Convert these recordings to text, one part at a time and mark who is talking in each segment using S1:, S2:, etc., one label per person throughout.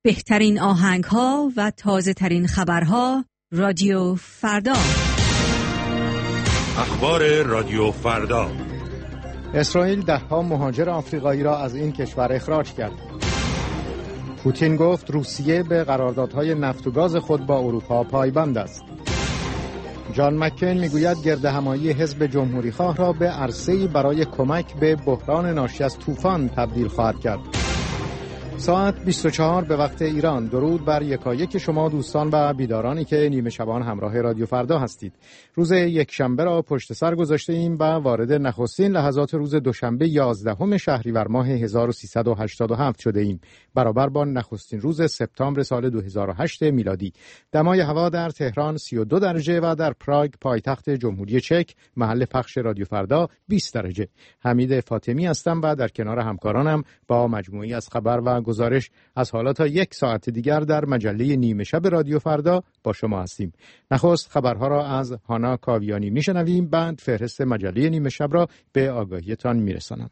S1: بهترین آهنگ‌ها و تازه‌ترین خبرها رادیو فردا.
S2: اخبار رادیو فردا.
S3: اسرائیل 10 مهاجر آفریقایی را از این کشور اخراج کرد. پوتین گفت روسیه به قراردادهای نفت و گاز خود با اروپا پایبند است. جان مکین میگوید گردهمایی حزب جمهوریخواه را به عرصه‌ای برای کمک به بحران ناشی از طوفان تبدیل خواهد کرد. ساعت 24 به وقت ایران. درود بر یکایک شما دوستان و بیدارانی که نیمه شبان همراه رادیو فردا هستید. روز یکشنبه را پشت سر گذاشته ایم و وارد نخستین لحظات روز دوشنبه 11 شهریور ماه 1387 شده ایم، برابر با نخستین روز سپتامبر سال 2008 میلادی. دمای هوا در تهران 32 درجه و در پراگ پایتخت جمهوری چک محل پخش رادیو فردا 20 درجه. حمید فاطمی هستم و در کنار همکارانم با مجموعی از خبر و گزارش از حالا تا یک ساعت دیگر در مجله نیمه شب رادیو فردا با شما هستیم. نخست خبرها را از هانا کاویانی میشنویم، بعد فهرست مجله نیمه شب را به آگاهیتان میرسانم.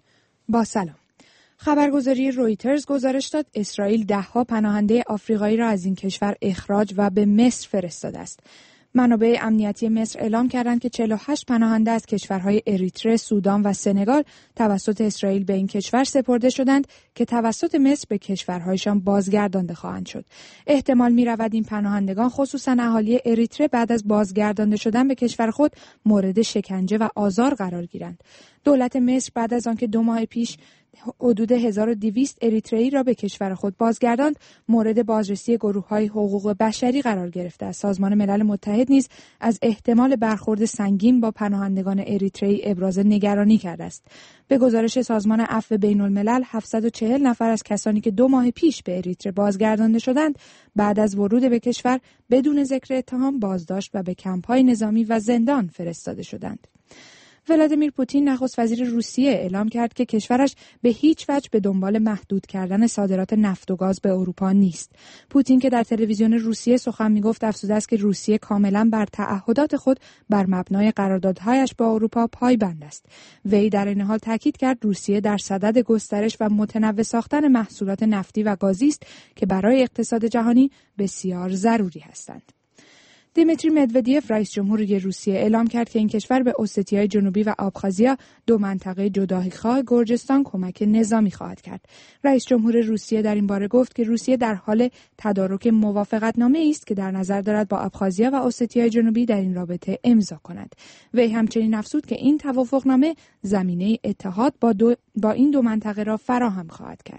S4: با سلام. خبرگزاری رویترز گزارش داد اسرائیل 10 پناهنده آفریقایی را از این کشور اخراج و به مصر فرستاده است. منابع امنیتی مصر اعلام کردند که 48 پناهنده از کشورهای اریتره، سودان و سنگال توسط اسرائیل به این کشور سپرده شدند که توسط مصر به کشورهایشان بازگردانده خواهند شد. احتمال می‌رود این پناهندگان خصوصاً اهالی اریتره بعد از بازگردانده شدن به کشور خود مورد شکنجه و آزار قرار گیرند. دولت مصر بعد از آنکه 2 ماه پیش حدود 1200 اریترئی را به کشور خود بازگرداند، مورد بازرسی گروه‌های حقوق بشری قرار گرفته است. سازمان ملل متحد نیز از احتمال برخورد سنگین با پناهندگان اریترئی ابراز نگرانی کرده است. به گزارش سازمان عفو بین‌الملل 740 نفر از کسانی که 2 ماه پیش به اریتره بازگردانده شدند، بعد از ورود به کشور بدون ذکر اتهام بازداشت و به کمپ‌های نظامی و زندان فرستاده شدند. ولادیمیر پوتین نخست وزیر روسیه اعلام کرد که کشورش به هیچ وجه به دنبال محدود کردن صادرات نفت و گاز به اروپا نیست. پوتین که در تلویزیون روسیه سخن میگفت افزوده است که روسیه کاملا بر تعهدات خود بر مبنای قراردادهایش با اروپا پایبند است. وی در این حال تاکید کرد روسیه در صدد گسترش و متنوع ساختن محصولات نفتی و گازی است که برای اقتصاد جهانی بسیار ضروری هستند. دیمیتری مدودیف رئیس جمهوری روسیه اعلام کرد که این کشور به اوستیای جنوبی و آبخازیا، 2 منطقه جدایی‌خواه گرجستان، کمک نظامی خواهد کرد. رئیس جمهور روسیه در این باره گفت که روسیه در حال تدارک موافقتنامه‌ای است که در نظر دارد با آبخازیا و اوستیای جنوبی در این رابطه امضا کند. وی همچنین افزود که این توافقنامه زمینه اتحاد با این 2 منطقه را فراهم خواهد کرد.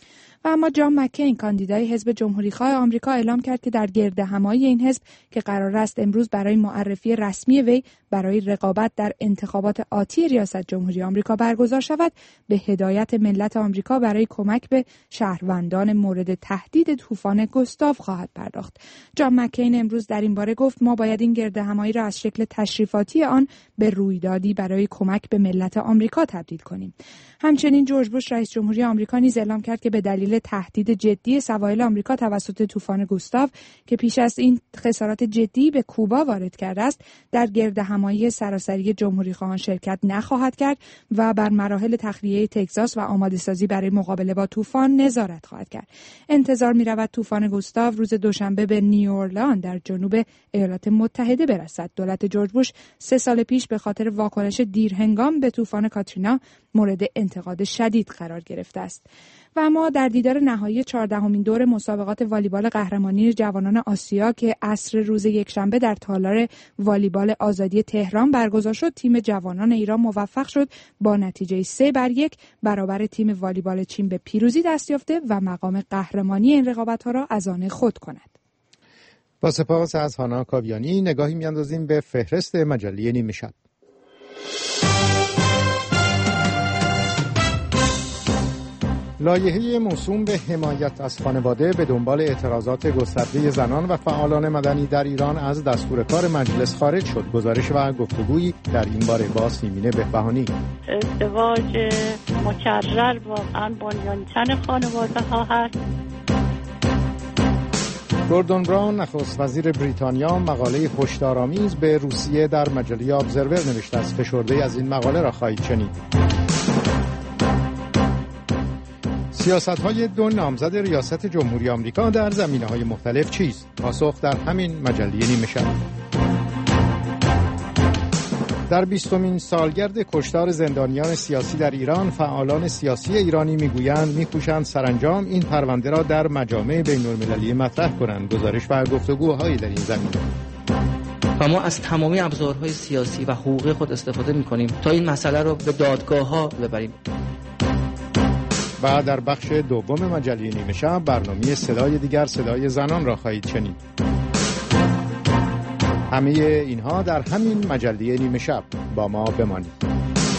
S4: و اما جان مکین کاندیدای حزب جمهوریخواه آمریکا اعلام کرد که در گردهمایی این حزب که قرار است امروز برای معرفی رسمی وی برای رقابت در انتخابات آتی ریاست جمهوری آمریکا برگزار شود، به هدایت ملت آمریکا برای کمک به شهروندان مورد تهدید طوفان گوستاو خواهد پرداخت. جان مکین امروز در این باره گفت ما باید این گردهمایی را از شکل تشریفاتی آن به رویدادی برای کمک به ملت آمریکا تبدیل کنیم. همچنین جورج بوش رئیس جمهوری آمریکا نیز اعلام کرد که به دلیل تهدید جدی سواحل آمریکا توسط طوفان گوستاو که پیش از این خسارات جدی به کوبا وارد کرده است، در گردهمایی سراسری جمهوریخواهان شرکت نخواهد کرد و بر مراحل تخلیه تگزاس و آماده‌سازی برای مقابله با طوفان نظارت خواهد کرد. انتظار می‌رود طوفان گوستاو روز دوشنبه به نیوورلان در جنوب ایالات متحده برسد. دولت جورج بوش 3 سال پیش به خاطر واکنش دیرهنگام به طوفان کاترینا مورد انتقاد شدید قرار گرفته است. و اما در دیدار نهایی 14مین دور مسابقات والیبال قهرمانی جوانان آسیا که عصر روز یکشنبه در تالار والیبال آزادی تهران برگزار شد، تیم جوانان ایران موفق شد با نتیجه 3-1 برابر تیم والیبال چین به پیروزی دست یافته و مقام قهرمانی این رقابت‌ها را از آن خود کند.
S3: با سپاس از هانا کاویانی نگاهی می‌اندازیم به فهرست مجله نیمه شب. لایحه موسوم به حمایت از خانواده به دنبال اعتراضات گسترده زنان و فعالان مدنی در ایران از دستور کار مجلس خارج شد. گزارش و گفتگویی در این باره با سیمینه بهبهانی.
S5: ازدواج مکرر واقعا بنیان‌تن خانواده ها هست.
S3: گوردون براون نخست وزیر بریتانیا مقاله هشدارآمیز به روسیه در مجله ابزرور نوشته است. فشرده از این مقاله را خواهید شنید. سیاست‌های دو نامزد ریاست جمهوری آمریکا در زمینه‌های مختلف چیست؟ پاسخ در همین مجله نیمه شب. در 20مین سالگرد کشتار زندانیان سیاسی در ایران، فعالان سیاسی ایرانی می‌کوشند سرانجام این پرونده را در مجامع بین‌المللی مطرح کنند. گزارش و گفتگوهایی در این زمینه.
S6: و ما از تمامی ابزارهای سیاسی و حقوقی خود استفاده می‌کنیم تا این مسئله را به دادگاه‌ها ببریم.
S3: و در بخش دوم مجله نیمه شب برنامه صدای دیگر، صدای زنان را خواهید شنید. همه اینها در همین مجله نیمه شب. با ما بمانید.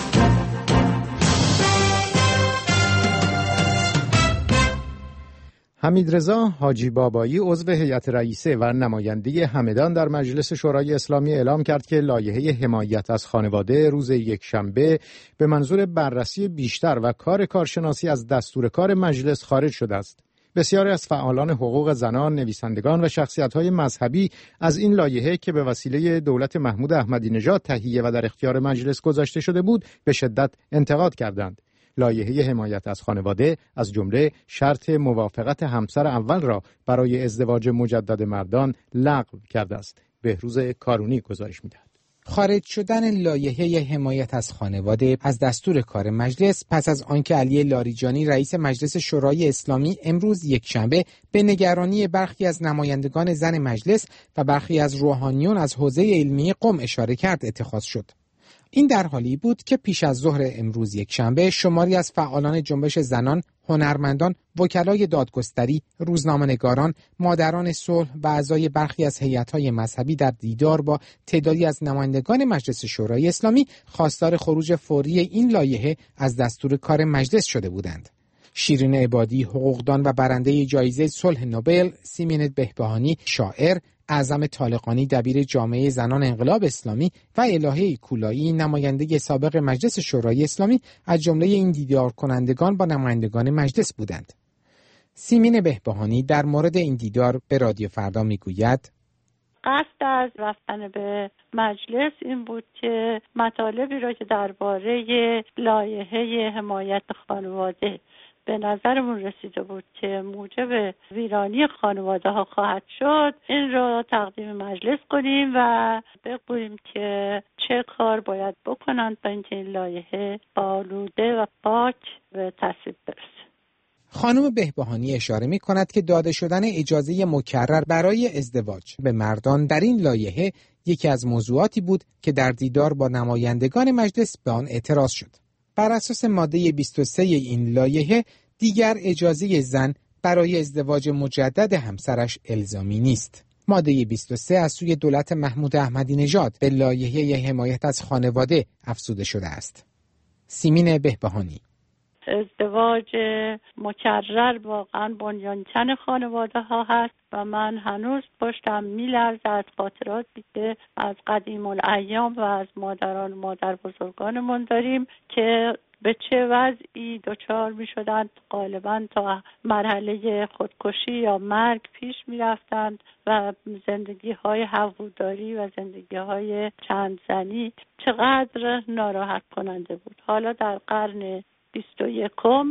S3: حمیدرضا حاجی بابایی عضو هیئت رئیسه و نماینده همدان در مجلس شورای اسلامی اعلام کرد که لایحه حمایت از خانواده روز یکشنبه به منظور بررسی بیشتر و کارشناسی از دستور کار مجلس خارج شده است. بسیاری از فعالان حقوق زنان، نویسندگان و شخصیت‌های مذهبی از این لایحه که به وسیله دولت محمود احمدی نژاد تهیه و در اختیار مجلس گذاشته شده بود به شدت انتقاد کردند. لایحه حمایت از خانواده از جمله شرط موافقت همسر اول را برای ازدواج مجدد مردان لغو کرده است. بهروز کارونی گزارش می‌دهد.
S7: خارج شدن لایحه حمایت از خانواده از دستور کار مجلس پس از آنکه علی لاریجانی رئیس مجلس شورای اسلامی امروز یکشنبه به نگرانی برخی از نمایندگان زن مجلس و برخی از روحانیون از حوزه علمی قم اشاره کرد اتخاذ شد. این در حالی بود که پیش از ظهر امروز یکشنبه شماری از فعالان جنبش زنان، هنرمندان، وکلای دادگستری، روزنامه‌نگاران، مادران صلح و اعضای برخی از هیئت‌های مذهبی در دیدار با تعدادی از نمایندگان مجلس شورای اسلامی خواستار خروج فوری این لایحه از دستور کار مجلس شده بودند. شیرین عبادی، حقوقدان و برنده جایزه صلح نوبل، سیمین بهبهانی، شاعر، اعظم طالقانی دبیر جامعه زنان انقلاب اسلامی و الهه کولایی نماینده سابق مجلس شورای اسلامی از جمله این دیدار کنندگان با نمایندگان مجلس بودند. سیمین بهبهانی در مورد این دیدار به رادیو فردا میگوید:
S5: قصد از رفتن به مجلس این بود که مطالبی را که درباره لایحه حمایت خانواده به نظرمون رسیده بود که موجب ویرانی خانواده ها خواهد شد، این را تقدیم مجلس کنیم و بگوییم که چه کار باید بکنند تا اینکه این لایحه آلوده و پاک به تصویب برسه.
S7: خانم بهبهانی اشاره می کند که داده شدن اجازه مکرر برای ازدواج به مردان در این لایحه یکی از موضوعاتی بود که در دیدار با نمایندگان مجلس به آن اعتراض شد. بر اساس ماده 23 این لایحه دیگر اجازه زن برای ازدواج مجدد همسرش الزامی نیست. ماده 23 از سوی دولت محمود احمدی نژاد به لایحه حمایت از خانواده افزوده شده است. سیمین بهبهانی:
S5: ازدواج مکرر واقعا بنیانچن خانواده ها هست و من هنوز پشتم میلرزه از خاطراتی که از قدیم الایام و از مادر بزرگانمون داریم که به چه وضعی دچار می شدند. غالبا تا مرحله خودکشی یا مرگ پیش می رفتند و زندگی های هووداری و زندگی های چند زنی چقدر ناراحت کننده بود. حالا در قرن 21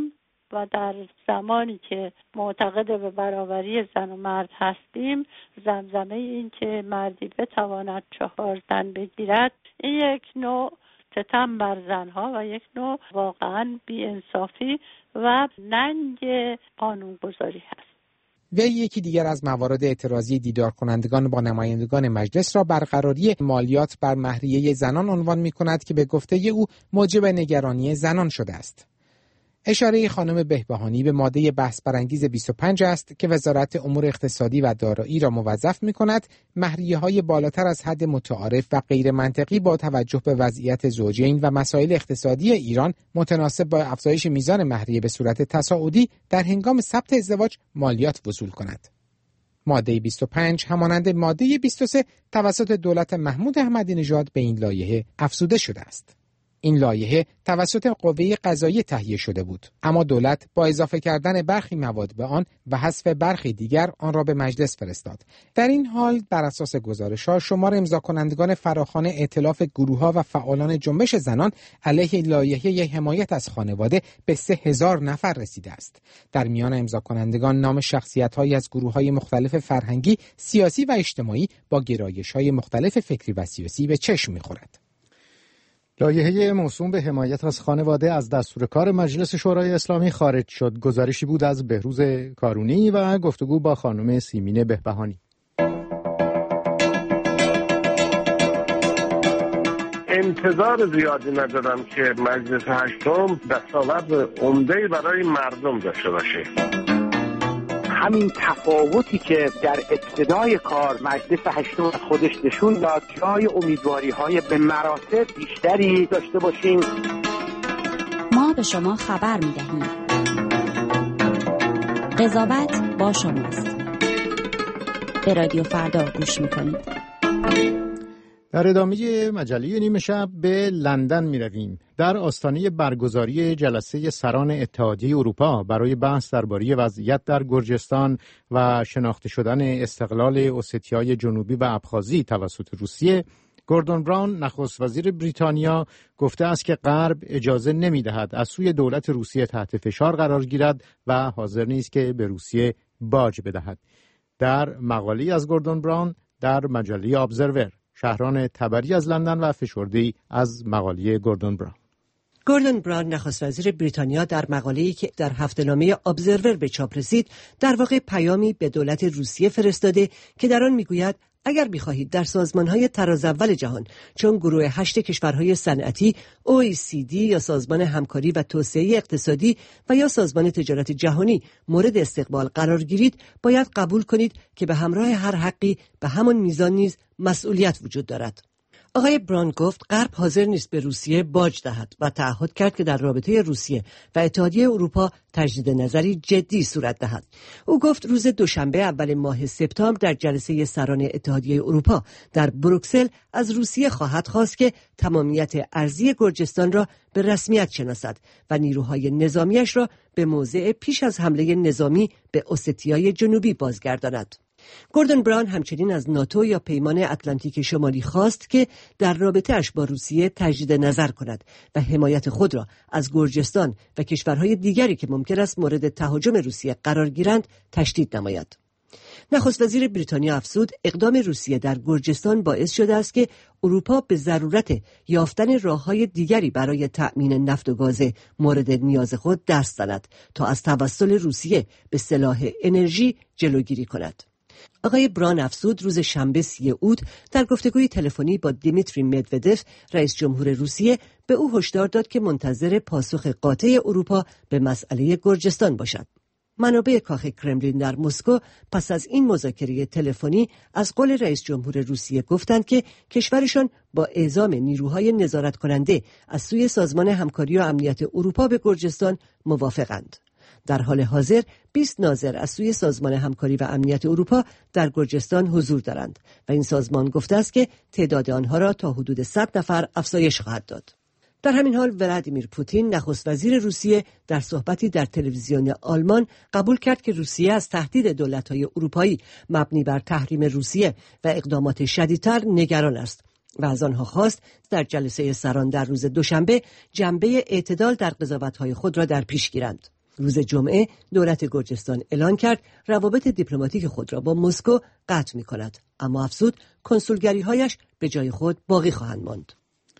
S5: و در زمانی که معتقد به برابری زن و مرد هستیم، زمزمه این که مردی بتواند 4 زن بگیرد، این یک نوع ستم بر زنها و یک نوع واقعا بی‌انصافی و ننگ قانونگذاری هست.
S7: وی یکی دیگر از موارد اعتراضی دیدار کنندگان با نمایندگان مجلس را برقراری مالیات بر مهریه زنان عنوان می کند که به گفته او موجب نگرانی زنان شده است. اشاره خانم بهبهانی به ماده بحث برانگیز 25 است که وزارت امور اقتصادی و دارایی را موظف می کند مهریه‌های بالاتر از حد متعارف و غیر منطقی با توجه به وضعیت زوجین و مسائل اقتصادی ایران متناسب با افزایش میزان مهریه به صورت تصاعدی در هنگام ثبت ازدواج مالیات وصول کند. ماده 25 همانند ماده 23 توسط دولت محمود احمدی نژاد به این لایحه افزوده شده است. این لایحه توسط قوه قضاییه تهیه شده بود، اما دولت با اضافه کردن برخی مواد به آن و حذف برخی دیگر آن را به مجلس فرستاد. در این حال بر اساس گزارش‌ها شمار امضا کنندگان فراخوان ائتلاف گروه‌ها و فعالان جنبش زنان علیه لایحه حمایت از خانواده به 3000 نفر رسیده است. در میان امضا کنندگان نام شخصیت‌هایی از گروه‌های مختلف فرهنگی، سیاسی و اجتماعی با گرایش‌های مختلف فکری و سیاسی به چشم می‌خورد.
S3: لایحه موسوم به حمایت از خانواده از دستور کار مجلس شورای اسلامی خارج شد. گزارشی بود از بهروز کارونی و گفتگو با خانم سیمین بهبهانی.
S8: انتظار زیادی ندارم که مجلس هشتم دستاورد عمده‌ای برای مردم داشته باشه.
S9: همین تفاوتی که در ابتدای کار مجلس هشتم خودش نشون داد جای امیدواری‌های به مراتب بیشتری داشته باشیم.
S10: ما به شما خبر می‌دهیم. قضاوت با شماست. به رادیو فردا گوش می‌کنید.
S3: در ادامه مجله نیمه شب به لندن می رویم. در آستانه برگزاری جلسه سران اتحادیه اروپا برای بحث درباره وضعیت در گرجستان و شناخته شدن استقلال اوستیای جنوبی و ابخازی توسط روسیه، گوردون براون نخست وزیر بریتانیا گفته است که غرب اجازه نمی دهد از سوی دولت روسیه تحت فشار قرار گیرد و حاضر نیست که به روسیه باج بدهد. در مقاله‌ای از گوردون براون در مجله ابزرور، شهران تبری از لندن و فشرده‌ای از مقاله گوردون براون.
S11: گوردون براون نخست وزیر بریتانیا در مقاله‌ای که در هفته‌نامه ابزرور به چاپ رسید در واقع پیامی به دولت روسیه فرستاده که در آن میگوید اگر بخواهید در سازمان‌های طراز اول جهان چون گروه 8 کشورهای صنعتی، OECD یا سازمان همکاری و توسعه اقتصادی و یا سازمان تجارت جهانی مورد استقبال قرار گیرید، باید قبول کنید که به همراه هر حقی به همان میزان نیز مسئولیت وجود دارد. آقای براون گفت غرب حاضر نیست به روسیه باج دهد و تعهد کرد که در رابطه روسیه و اتحادیه اروپا تجدید نظری جدی صورت دهد. او گفت روز دوشنبه اول ماه سپتامبر در جلسه سران اتحادیه اروپا در بروکسل از روسیه خواهد خواست که تمامیت ارضی گرجستان را به رسمیت شناسد و نیروهای نظامیش را به موضع پیش از حمله نظامی به اوستیای جنوبی بازگرداند. گوردون براون همچنین از ناتو یا پیمان اتلانتیک شمالی خواست که در رابطه‌اش با روسیه تجدید نظر کند و حمایت خود را از گرجستان و کشورهای دیگری که ممکن است مورد تهاجم روسیه قرار گیرند تشدید نماید. نخست وزیر بریتانیا افزود اقدام روسیه در گرجستان باعث شده است که اروپا به ضرورت یافتن راه‌های دیگری برای تأمین نفت و گاز مورد نیاز خود دست زند تا از توسل روسیه به سلاح انرژی جلوگیری کند. آقای براون افزود روز شنبه 30 اوت در گفتگوی تلفنی با دیمیتری مدودف رئیس جمهور روسیه به او هشدار داد که منتظر پاسخ قاطع اروپا به مسئله گرجستان باشد. منابع کاخ کرملین در مسکو پس از این مذاکره تلفنی از قول رئیس جمهور روسیه گفتند که کشورشان با اعزام نیروهای نظارت کننده از سوی سازمان همکاری و امنیت اروپا به گرجستان موافقند. در حال حاضر 20 ناظر از سوی سازمان همکاری و امنیت اروپا در گرجستان حضور دارند و این سازمان گفته است که تعداد آنها را تا حدود 100 نفر افزایش خواهد داد. در همین حال ولادیمیر پوتین نخست وزیر روسیه در صحبتی در تلویزیون آلمان قبول کرد که روسیه از تهدید دولت‌های اروپایی مبنی بر تحریم روسیه و اقدامات شدیدتر نگران است و از آنها خواست در جلسه سران در روز دوشنبه جنبه اعتدال در قضاوت‌های خود را در پیش گیرند. روز جمعه دولت گرجستان اعلان کرد روابط دیپلماتیک خود را با مسکو قطع می‌کند، اما افزود کنسولگری‌هایش به جای خود باقی خواهند ماند.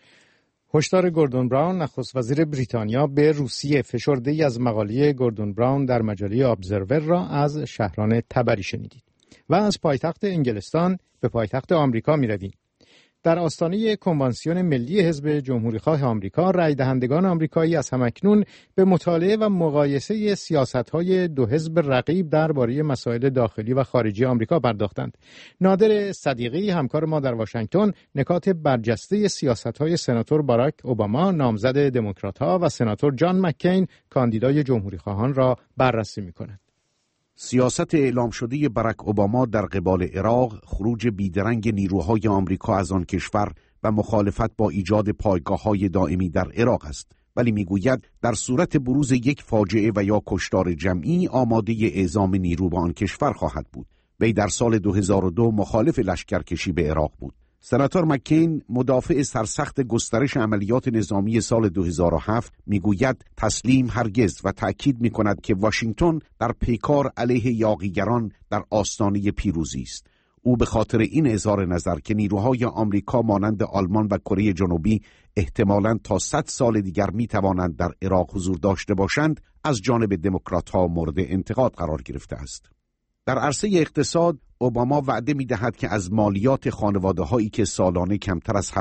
S3: هشدار گوردون براون نخست وزیر بریتانیا به روسیه، فشرده‌ای از مقاله گوردون براون در مجله ابزرور را از شهران تبری شنیدید. و از پایتخت انگلستان به پایتخت آمریکا می‌رویم. در آستانه کنوانسیون ملی حزب جمهوری‌خواه آمریکا، رای دهندگان آمریکایی از همکنون به مطالعه و مقایسه سیاست‌های دو حزب رقیب درباره مسائل داخلی و خارجی آمریکا پرداختند. نادر صدیقی، همکار ما در واشنگتن، نکات برجسته سیاست‌های سناتور باراک اوباما نامزد دموکرات‌ها و سناتور جان مککین کاندیدای جمهوری‌خواهان را بررسی می‌کند.
S12: سیاست اعلام شده باراک اوباما در قبال عراق، خروج بیدرنگ نیروهای آمریکا از آن کشور و مخالفت با ایجاد پایگاه‌های دائمی در عراق است، ولی میگوید در صورت بروز یک فاجعه و یا کشتار جمعی آماده اعزام نیرو به آن کشور خواهد بود. وی در سال 2002 مخالف لشکرکشی به عراق بود. سناتور مکین، مدافع سرسخت گسترش عملیات نظامی سال 2007، میگوید تسلیم هرگز و تأکید میکند که واشنگتن در پیکار علیه یاغیگران در آستانه پیروزی است. او به خاطر این اظهار نظر که نیروهای آمریکا مانند آلمان و کره جنوبی احتمالاً تا 100 سال دیگر میتوانند در عراق حضور داشته باشند، از جانب دموکرات‌ها مورد انتقاد قرار گرفته است. در عرصه اقتصاد، اوباما وعده می‌دهد که از مالیات خانواده‌هایی که سالانه کمتر از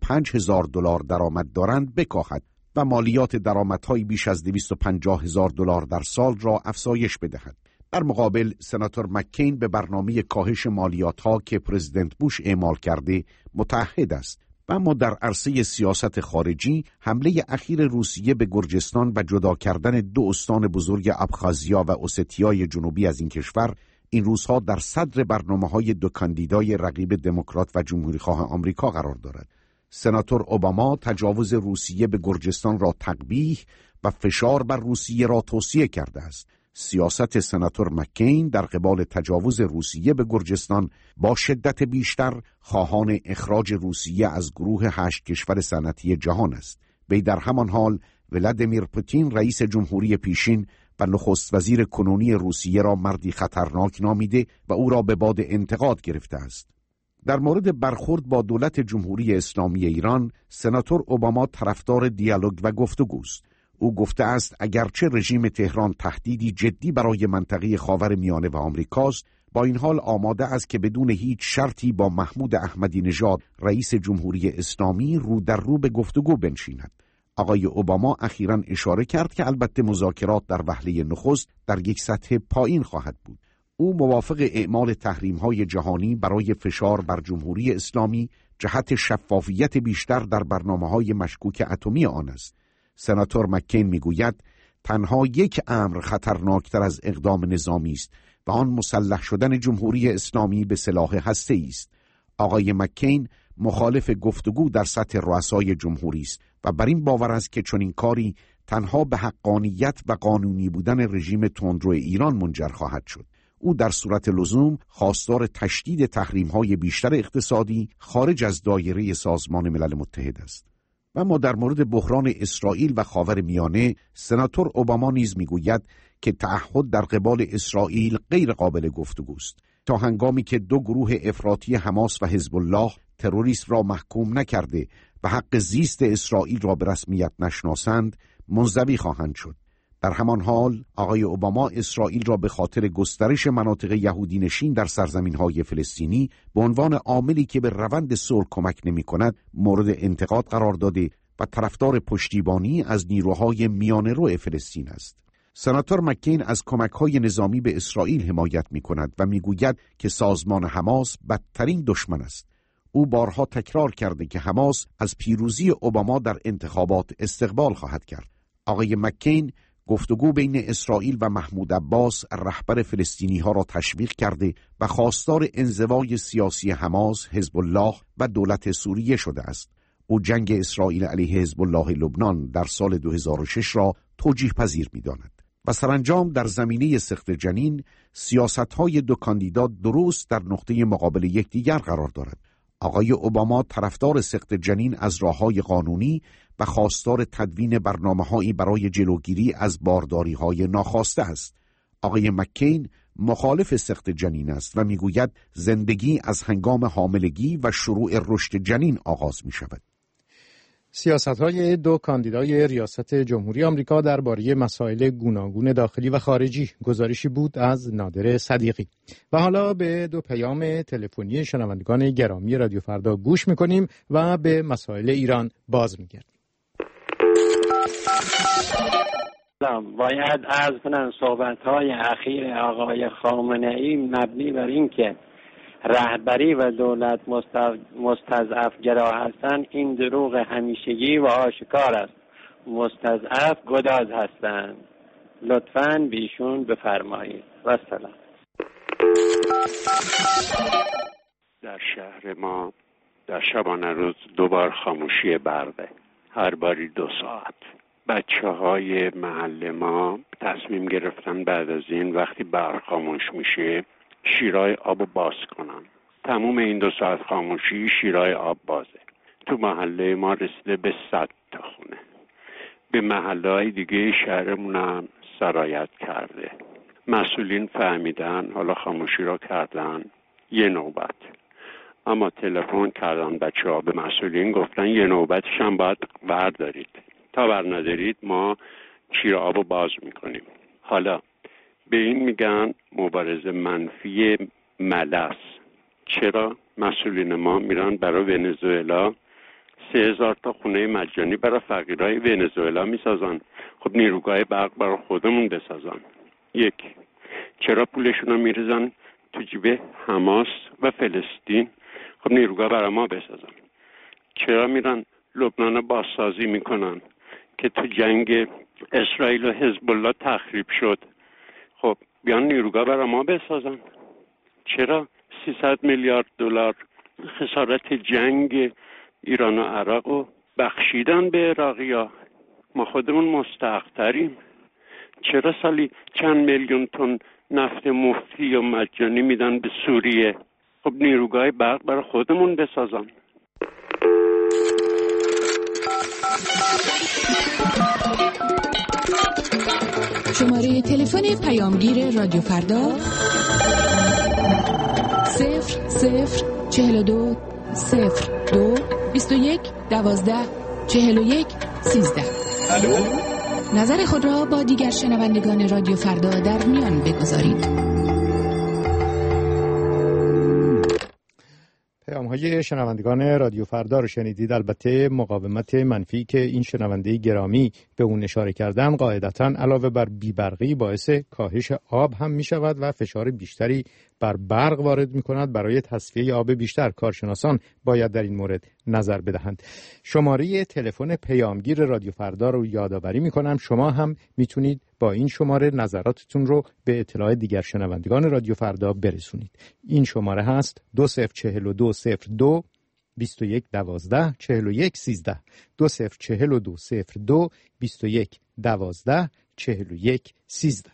S12: $75,000 درآمد دارند بکاهد و مالیات درآمدهای بیش از $250,000 در سال را افزایش بدهد. در مقابل، سناتور مکین به برنامه کاهش مالیات‌ها که پرزیدنت بوش اعمال کرده متعهد است. و اما در عرصه سیاست خارجی، حمله اخیر روسیه به گرجستان و جدا کردن 2 استان بزرگ ابخازیا و اوستیای جنوبی از این کشور این روزها در صدر برنامه‌های 2 کاندیدای رقیب دموکرات و جمهوری‌خواه آمریکا قرار دارد. سناتور اوباما تجاوز روسیه به گرجستان را تقبیح و فشار بر روسیه را توصیه کرده است. سیاست سناتور مکین در قبال تجاوز روسیه به گرجستان با شدت بیشتر خواهان اخراج روسیه از گروه 8 کشور صنعتی جهان است. وی در همان حال ولادیمیر پوتین رئیس جمهوری پیشین و نخست وزیر کنونی روسیه را مردی خطرناک نامیده و او را به باد انتقاد گرفته است. در مورد برخورد با دولت جمهوری اسلامی ایران، سناتور اوباما طرفدار دیالوگ و گفتگوست. او گفته است اگرچه رژیم تهران تهدیدی جدی برای منطقه خاورمیانه و آمریکاست، با این حال آماده است که بدون هیچ شرطی با محمود احمدی نژاد رئیس جمهوری اسلامی رو در رو به گفتگو بنشیند. آقای اوباما اخیراً اشاره کرد که البته مذاکرات در وهله نخست در یک سطح پایین خواهد بود. او موافق اعمال تحریم‌های جهانی برای فشار بر جمهوری اسلامی جهت شفافیت بیشتر در برنامه‌های مشکوک اتمی آن است. سناتور مکین میگوید تنها یک امر خطرناکتر از اقدام نظامی است و آن مسلح شدن جمهوری اسلامی به سلاح هسته‌ای است. آقای مکین مخالف گفتگو در سطح رؤسای جمهوری است و بر این باور است که چنین کاری تنها به حقانیت و قانونی بودن رژیم تندرو ایران منجر خواهد شد. او در صورت لزوم خواستار تشدید تحریم‌های بیشتر اقتصادی خارج از دایره سازمان ملل متحد است. و اما در مورد بحران اسرائیل و خاورمیانه، سناتور اوباما نیز میگوید که تعهد در قبال اسرائیل غیر قابل گفتگوست تا هنگامی که 2 گروه افراطی حماس و حزب الله تروریسم را محکوم نکرده و حق زیست اسرائیل را به رسمیت نشناسند منزوی خواهند شد. در همان حال آقای اوباما اسرائیل را به خاطر گسترش مناطق یهودی نشین در سرزمین‌های فلسطینی به عنوان عاملی که به روند صلح کمک نمی‌کند مورد انتقاد قرار داده و طرفدار پشتیبانی از نیروهای میانه‌رو فلسطین است. سناتور مکین از کمک‌های نظامی به اسرائیل حمایت می‌کند و می‌گوید که سازمان حماس بدترین دشمن است. او بارها تکرار کرده که حماس از پیروزی اوباما در انتخابات استقبال خواهد کرد. آقای مکین گفتگو بین اسرائیل و محمود عباس رهبر فلسطینی ها را تشویق کرده و خواستار انزوای سیاسی حماس، حزب الله و دولت سوریه شده است. او جنگ اسرائیل علیه حزب الله لبنان در سال 2006 را توجیه پذیر می داند. و سرانجام در زمینه سقط جنین، سیاست‌های 2 کاندیدا درست در نقطه مقابل یکدیگر قرار دارد. آقای اوباما طرفدار سقط جنین از راه‌های قانونی و خواستار تدوین برنامه‌هایی برای جلوگیری از بارداری‌های ناخواسته است. آقای مکین مخالف سقط جنین است و میگوید زندگی از هنگام حاملگی و شروع رشد جنین آغاز می‌شود.
S3: سیاست‌های 2 کاندیدای ریاست جمهوری آمریکا درباره مسائل گوناگون داخلی و خارجی، گزارشی بود از نادر صدیقی. و حالا به 2 پیام تلفنی شنوندگان گرامی رادیو فردا گوش می‌کنیم و به مسائل ایران باز می‌گردیم.
S13: باید عرض کنم صحبت‌های اخیر آقای خامنه‌ای مبنی بر این که رهبری و دولت مستضعف گرا هستند، این دروغ همیشگی و آشکار است. مستضعف گداز هستند. لطفاً بیشون بفرمایید. و سلام.
S14: در شهر ما در شبانه روز 2 بار خاموشی برقه، هر باری 2 ساعت. بچه‌های محل ما تصمیم گرفتن بعد از این وقتی برق خاموش میشه شیرای آب باز کنن. تموم این 2 ساعت خاموشی شیرای آب بازه. تو محله ما رسیده به 100 تا خونه. به محله‌های دیگه شهرمون هم سرایت کرده. مسئولین فهمیدن، حالا خاموشی را کردن یه نوبت، اما تلفن کردن بچه‌ها به مسئولین گفتن یه نوبتش هم باید بردارید، تا بر ندارید ما شیر آب باز میکنیم. حالا به این میگن مبارزه منفی ملس. چرا مسئولین ما میرن برای ونزوئلا 3000 تا خونه مجانی برای فقیرای ونزوئلا میسازن؟ خب نیروگاه برق برای خودمون بسازن. 1. چرا پولشون رو میریزن تو جیب حماس و فلسطین؟ خب نیروگاه برای ما بسازن. چرا میرن لبنان بازسازی میکنن که تو جنگ اسرائیل و حزب الله تخریب شد؟ خب بیان نیروگاه برای ما بسازن. چرا 300 میلیارد دلار خسارت جنگ ایران و عراق رو بخشیدن به عراقی‌ها؟ ما خودمون مستحق‌تریم. چرا سالی چند میلیون تن نفت مفتی و مجانی میدن به سوریه؟ خب نیروگاه برق برای خودمون بسازن.
S15: شماره تلفن پیامگیر رادیو فردا 0042 02 21 12 41 13.
S16: الو؟
S15: نظر خود را با دیگر شنوندگان رادیو فردا در میان بگذارید.
S3: پیام‌های شنوندگان رادیو فردا رو شنیدید. البته مقاومت منفی که این شنونده گرامی به اون اشاره کردن قاعدتاً علاوه بر بی‌برقی باعث کاهش آب هم می شود و فشار بیشتری بر برق وارد می کند. برای تصفیه آب بیشتر کارشناسان باید در این مورد نظر بدهند. شماره تلفن پیامگیر رادیو فردا رو یادآوری می کنم. شما هم میتونید با این شماره نظراتتون رو به اطلاع دیگر شنوندگان رادیو فردا برسونید. این شماره هست 204202 21 12 41 13 204202 21 12 41 13.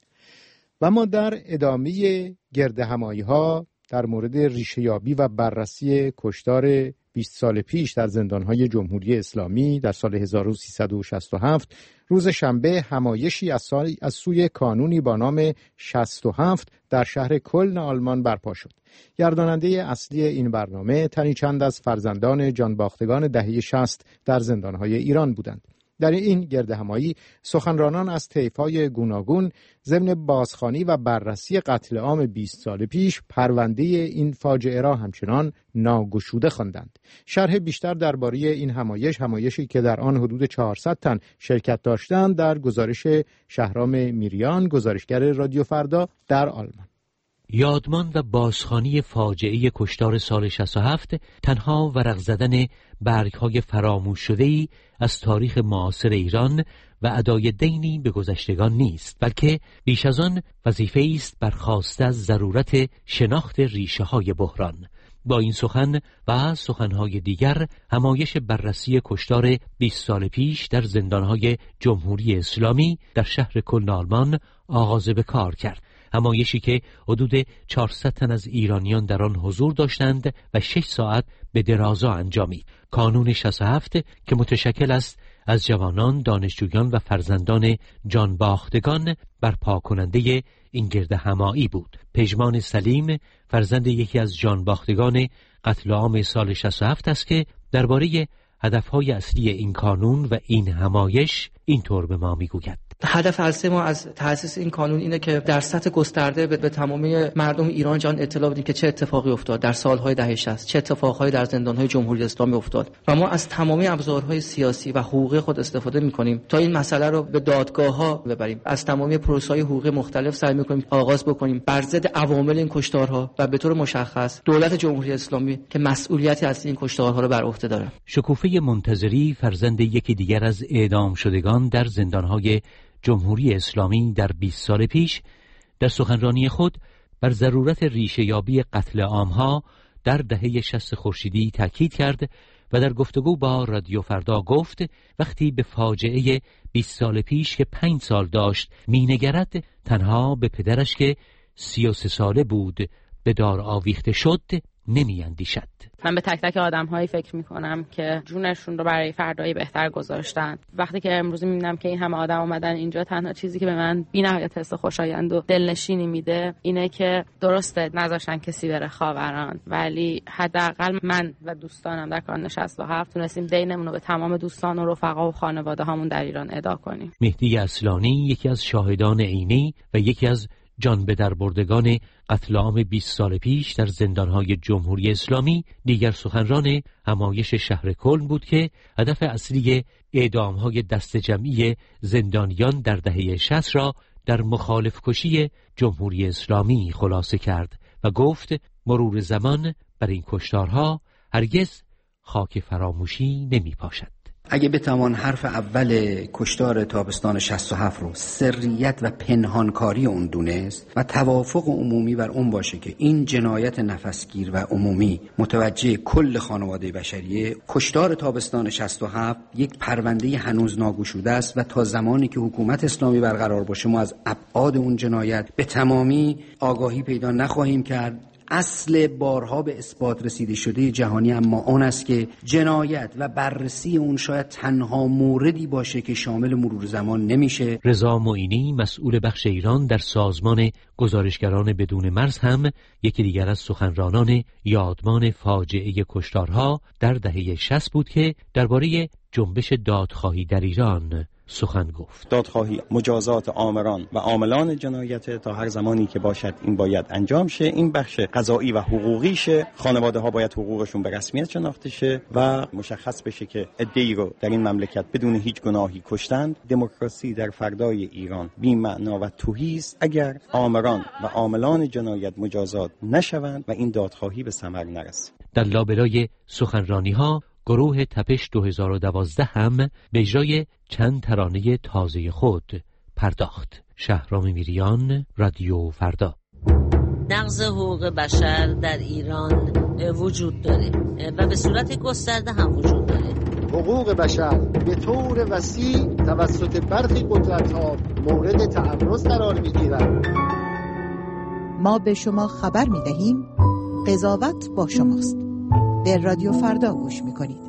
S3: و ما در ادامه گردهمایی‌ها در مورد ریشه‌یابی و بررسی کشتار 20 سال پیش در زندان‌های جمهوری اسلامی در سال 1367 روز شنبه همایشی از سوی کانونی با نام 67 در شهر کلن آلمان برپا شد. گرداننده اصلی این برنامه تنی چند از فرزندان جانباختگان دهه 60 در زندان‌های ایران بودند. در این گردهمایی سخنرانان از طیف‌های گوناگون ضمن بازخوانی و بررسی قتل عام 20 سال پیش پرونده این فاجعه را همچنان ناگشوده خواندند. شرح بیشتر درباره این همایشی که در آن حدود 400 تن شرکت داشتند در گزارش شهرام میریان، گزارشگر رادیو فردا در آلمان.
S17: یادمان و بازخوانی فاجعه کشتار سال 67 تنها ورق زدن برگ‌های فراموش شده‌ای از تاریخ معاصر ایران و ادای دینی به گذشتگان نیست، بلکه بیش از آن وظیفه‌ای است برخاسته از ضرورت شناخت ریشه‌های بحران. با این سخن و سخنهای دیگر همایش بررسی کشتار 20 سال پیش در زندان‌های جمهوری اسلامی در شهر کلن آلمان آغاز به کار کرد. همایشی که حدود 400 تن از ایرانیان در آن حضور داشتند و 6 ساعت به درازا انجامید. کانون 67 که متشکل است از جوانان، دانشجویان و فرزندان جانباختگان برپا کننده این گردهمایی بود. پژمان سلیم فرزند یکی از جانباختگان قتل عام سال 67 است که درباره هدفهای اصلی این کانون و این همایش اینطور به ما میگوید.
S6: هدف اصلی ما از تأسیس این کانون اینه که در سطح گسترده به تمامی مردم ایران جان اطلاع بدیم که چه اتفاقی افتاد در سالهای دهه 60، چه اتفاقهایی در زندانهای جمهوری اسلامی افتاد و ما از تمامی ابزارهای سیاسی و حقوقی خود استفاده می‌کنیم تا این مسئله رو به دادگاه‌ها ببریم. از تمامی پروسه‌های حقوقی مختلف سعی می‌کنیم آغاز بکنیم بر ضد عوامل این کشتارها و به طور مشخص دولت جمهوری اسلامی که مسئولیتی از این کشتارها رو بر عهده داره.
S17: شکوفه منتظری فرزند یکی دیگر از اعدام شدگان در زندانهای جمهوری اسلامی در 20 سال پیش در سخنرانی خود بر ضرورت ریشه‌یابی قتل عام‌ها در دهه 60 خورشیدی تاکید کرد و در گفتگو با رادیو فردا گفت وقتی به فاجعه 20 سال پیش که 5 سال داشت مینگرد، تنها به پدرش که 33 ساله بود به دار آویخته شد نمیاندیشد.
S16: من به تک تک آدم‌هایی فکر می‌کنم که جونشون رو برای فردایی بهتر گذاشتن. وقتی که امروز می‌بینم که این همه آدم اومدن اینجا، تنها چیزی که به من بی‌نهایت حس خوشایند و دلنشینی میده اینه که درسته نذاشتن کسی بره خاوران، ولی حداقل من و دوستانم در کانون 67 تونستیم دینمون رو به تمام دوستان و رفقا و خانواده هامون در ایران ادا کنیم.
S17: مهدی اصلانی یکی از شاهدان عینی و یکی از جان به در بردگان قتل عام 20 سال پیش در زندانهای جمهوری اسلامی دیگر سخنران همایش شهر کلن بود که هدف اصلی اعدامهای دست جمعی زندانیان در دهه 60 را در مخالف کشی جمهوری اسلامی خلاصه کرد و گفت مرور زمان بر این کشتارها هرگز خاک فراموشی نمی پاشد.
S18: اگه بتوان حرف اول کشتار تابستان 67 رو سریت و پنهانکاری اون دونست و توافق عمومی بر اون باشه که این جنایت نفسگیر و عمومی متوجه کل خانواده بشریه، کشتار تابستان 67 یک پرونده هنوز ناگشوده است و تا زمانی که حکومت اسلامی برقرار باشه ما از ابعاد اون جنایت به تمامی آگاهی پیدا نخواهیم کرد. اصل بارها به اثبات رسیده شده جهانی اما آن است که جنایت و بررسی اون شاید تنها موردی باشه که شامل مرور زمان نمیشه.
S17: رضا معینی مسئول بخش ایران در سازمان گزارشگران بدون مرز هم یکی دیگر از سخنرانان یادمان فاجعه کشتارها در دهه 60 بود که درباره جنبش دادخواهی در ایران سخن گفت.
S19: دادخواهی مجازات آمران و عاملان جنایت تا هر زمانی که باشد این باید انجام شه. این بخش قضایی و حقوقی شه. خانواده ها باید حقوقشون به رسمیت شناخته شه و مشخص بشه که عده‌ای رو در این مملکت بدون هیچ گناهی کشتند. دموکراسی در فردای ایران بی معنا و تهی است اگر آمران و عاملان جنایت مجازات نشوند و این دادخواهی به ثمر نرسه.
S17: در لابلای سخنرانی ها گروه تپش 2012 هم به اجرای چند ترانه تازه خود پرداخت. شهرام میریان، رادیو فردا.
S20: نقض حقوق بشر در ایران وجود داره و به صورت گسترده هم وجود داره.
S21: حقوق بشر به طور وسیع توسط برخی قدرت‌ها مورد تعرض قرار می‌گیرد.
S22: ما به شما خبر می‌دهیم قضاوت با شماست. به رادیو فردا گوش می‌کنید.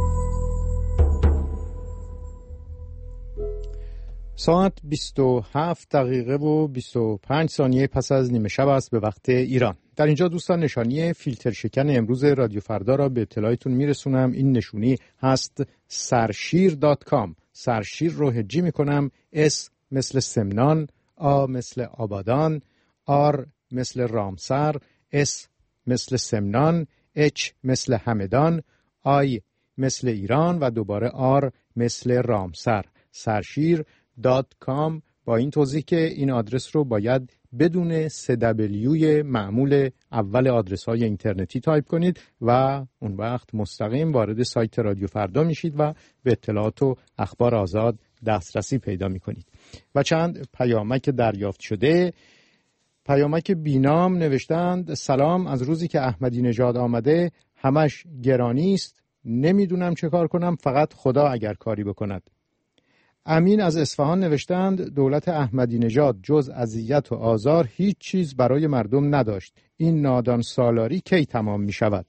S3: ساعت 27 دقیقه و 25 ثانیه پس از نیمه شب است به وقت ایران. در اینجا دوستان نشانی فیلتر شکن امروز رادیو فردا را به اطلاعتون میرسونم. این نشونی هست سرشیر.com. سرشیر رو هجی میکنم. S مثل سمنان، آ مثل آبادان، آر مثل رامسر، S مثل سمنان، H مثل همدان، I مثل ایران و دوباره R مثل رامسر. سرشیر.com. با این توضیح که این آدرس رو باید بدون 3W معمول اول آدرس های اینترنتی تایپ کنید و اون وقت مستقیم وارد سایت رادیو فردا میشید و به اطلاعات و اخبار آزاد دسترسی پیدا میکنید. و چند پیامک دریافت شده. پیامک بینام نوشتند سلام، از روزی که احمدی نژاد آمده همش گرانی است، نمیدونم چه کار کنم، فقط خدا اگر کاری بکند. امین از اصفهان نوشتند دولت احمدی نژاد جز اذیت و آزار هیچ چیز برای مردم نداشت. این نادان سالاری کی تمام می شود؟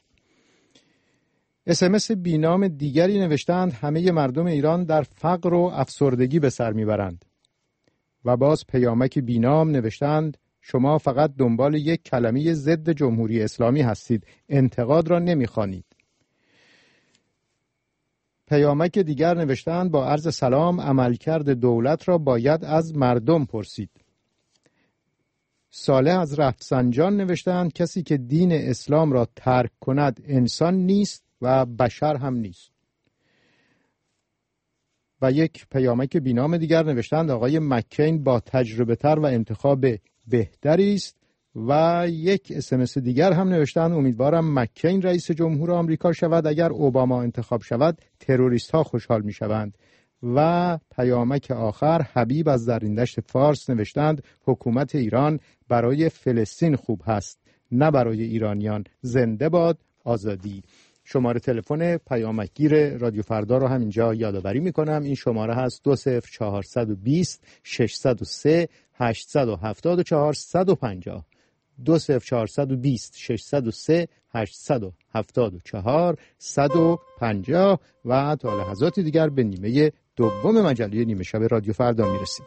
S3: SMS بینام دیگری نوشتند همه مردم ایران در فقر و افسردگی به سر می برند. و باز پیامک بینام نوشتند شما فقط دنبال یک کلمه ضد جمهوری اسلامی هستید، انتقاد را نمی خوانید. پیامک دیگر نوشتند با عرض سلام، عملکرد دولت را باید از مردم پرسید. صالح از رفسنجان نوشتند کسی که دین اسلام را ترک کند انسان نیست و بشر هم نیست. و یک پیامک بینام دیگر نوشتند آقای مکین با تجربه تر و انتخاب بهتری است. و یک SMS دیگر هم نوشتند امیدوارم مکین رئیس جمهور آمریکا شود، اگر اوباما انتخاب شود تروریست ها خوشحال می شوند. و پیامک آخر حبیب از زرین دشت فارس نوشتند حکومت ایران برای فلسطین خوب هست، نه برای ایرانیان. زنده باد آزادی. شماره تلفن پیامکگیر رادیو فردا رو همینجا یادآوری میکنم. این شماره هست 20420 603 874 150 20420 603 874 150 و تا لحظاتی دیگر به نیمه دوم مجله نیمه شب رادیو فردا میرسیم.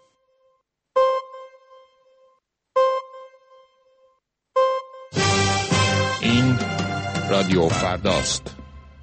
S1: این رادیو فرداست.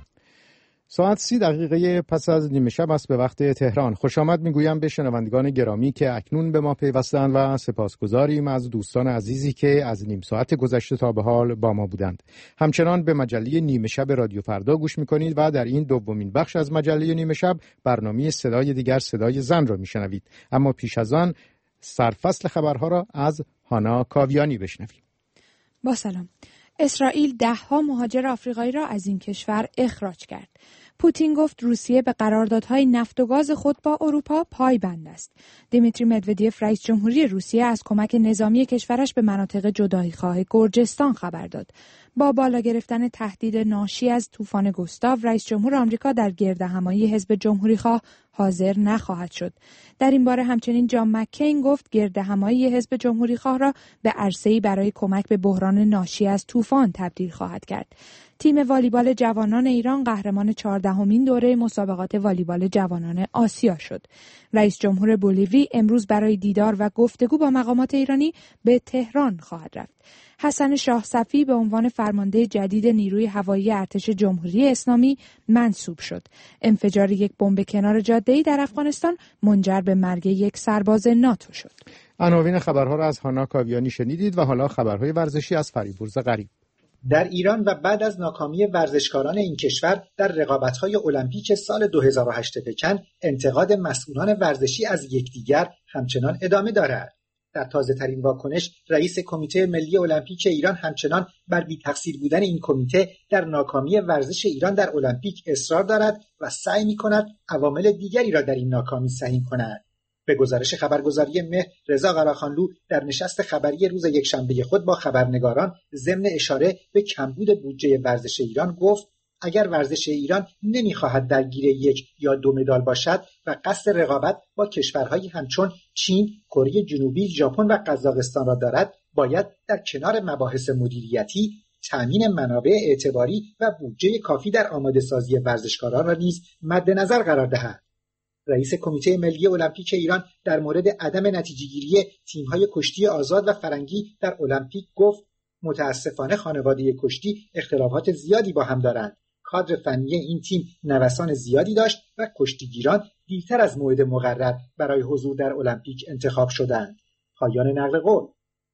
S3: ساعت 30 پس از نیمه شب است به وقت تهران. خوش آمد میگویم به شنوندگان گرامی که اکنون به ما پیوستند و سپاسگزاریم از دوستان عزیزی که از نیم ساعت گذشته تا به حال با ما بودند. همچنان به مجله نیمه شب رادیو فردا گوش میکنید و در این دومین بخش از مجله نیمه شب برنامه صدای دیگر، صدای زن را میشنوید. اما پیش از آن سرفصل خبرها را از هانا کاویانی بشنویم.
S4: با سلام. اسرائیل 10 مهاجر آفریقایی را از این کشور اخراج کرد. پوتین گفت روسیه به قراردادهای نفت و گاز خود با اروپا پایبند است. دیمیتری مدودیف رئیس جمهوری روسیه از کمک نظامی کشورش به مناطق جدایی‌خواه گرجستان خبر داد. با بالا گرفتن تهدید ناشی از طوفان گوستاو، رئیس جمهور آمریکا در گردهمایی حزب جمهوری‌خواه حاضر نخواهد شد. در این باره همچنین جان مکین گفت گردهمایی حزب جمهوری‌خواه را به عرصه‌ای برای کمک به بحران ناشی از طوفان تبدیل خواهد کرد. تیم والیبال جوانان ایران قهرمان 14مین دوره مسابقات والیبال جوانان آسیا شد. رئیس جمهور بولیوی امروز برای دیدار و گفتگو با مقامات ایرانی به تهران خواهد رفت. حسن شاه صفی به عنوان فرمانده جدید نیروی هوایی ارتش جمهوری اسلامی منصوب شد. انفجار یک بمب کنار جاده‌ای در افغانستان منجر به مرگ یک سرباز ناتو شد.
S3: عناوین خبرها را از هانا کاویانی شنیدید و حالا خبرهای ورزشی از فریبرز غریب.
S2: در ایران و بعد از ناکامی ورزشکاران این کشور در رقابت‌های المپیک سال 2008 پکن، انتقاد مسئولان ورزشی از یکدیگر همچنان ادامه دارد. در تازه‌ترین واکنش، رئیس کمیته ملی المپیک ایران همچنان بر بی‌تقصیر بودن این کمیته در ناکامی ورزش ایران در المپیک اصرار دارد و سعی می‌کند عوامل دیگری را در این ناکامی سهیم کند. به گزارش خبرگزاری مهر، رضا قراخانلو در نشست خبری روز یکشنبه خود با خبرنگاران ضمن اشاره به کمبود بودجه ورزش ایران گفت اگر ورزش ایران نمی‌خواهد درگیر 1 یا 2 مدال باشد و قصد رقابت با کشورهایی همچون چین، کره جنوبی، ژاپن و قزاقستان را دارد، باید در کنار مباحث مدیریتی، تامین منابع اعتباری و بودجه کافی در آماده‌سازی ورزشکاران را نیز مد نظر قرار دهد. رئیس کمیته ملی المپیک ایران در مورد عدم نتیجه‌گیری تیم‌های کشتی آزاد و فرنگی در المپیک گفت متاسفانه خانواده کشتی اختلافات زیادی با هم دارند. کادر فنی این تیم نوسان زیادی داشت و کشتیگیران دیرتر از موعد مقرر برای حضور در المپیک انتخاب شدند. پایان نقل قول.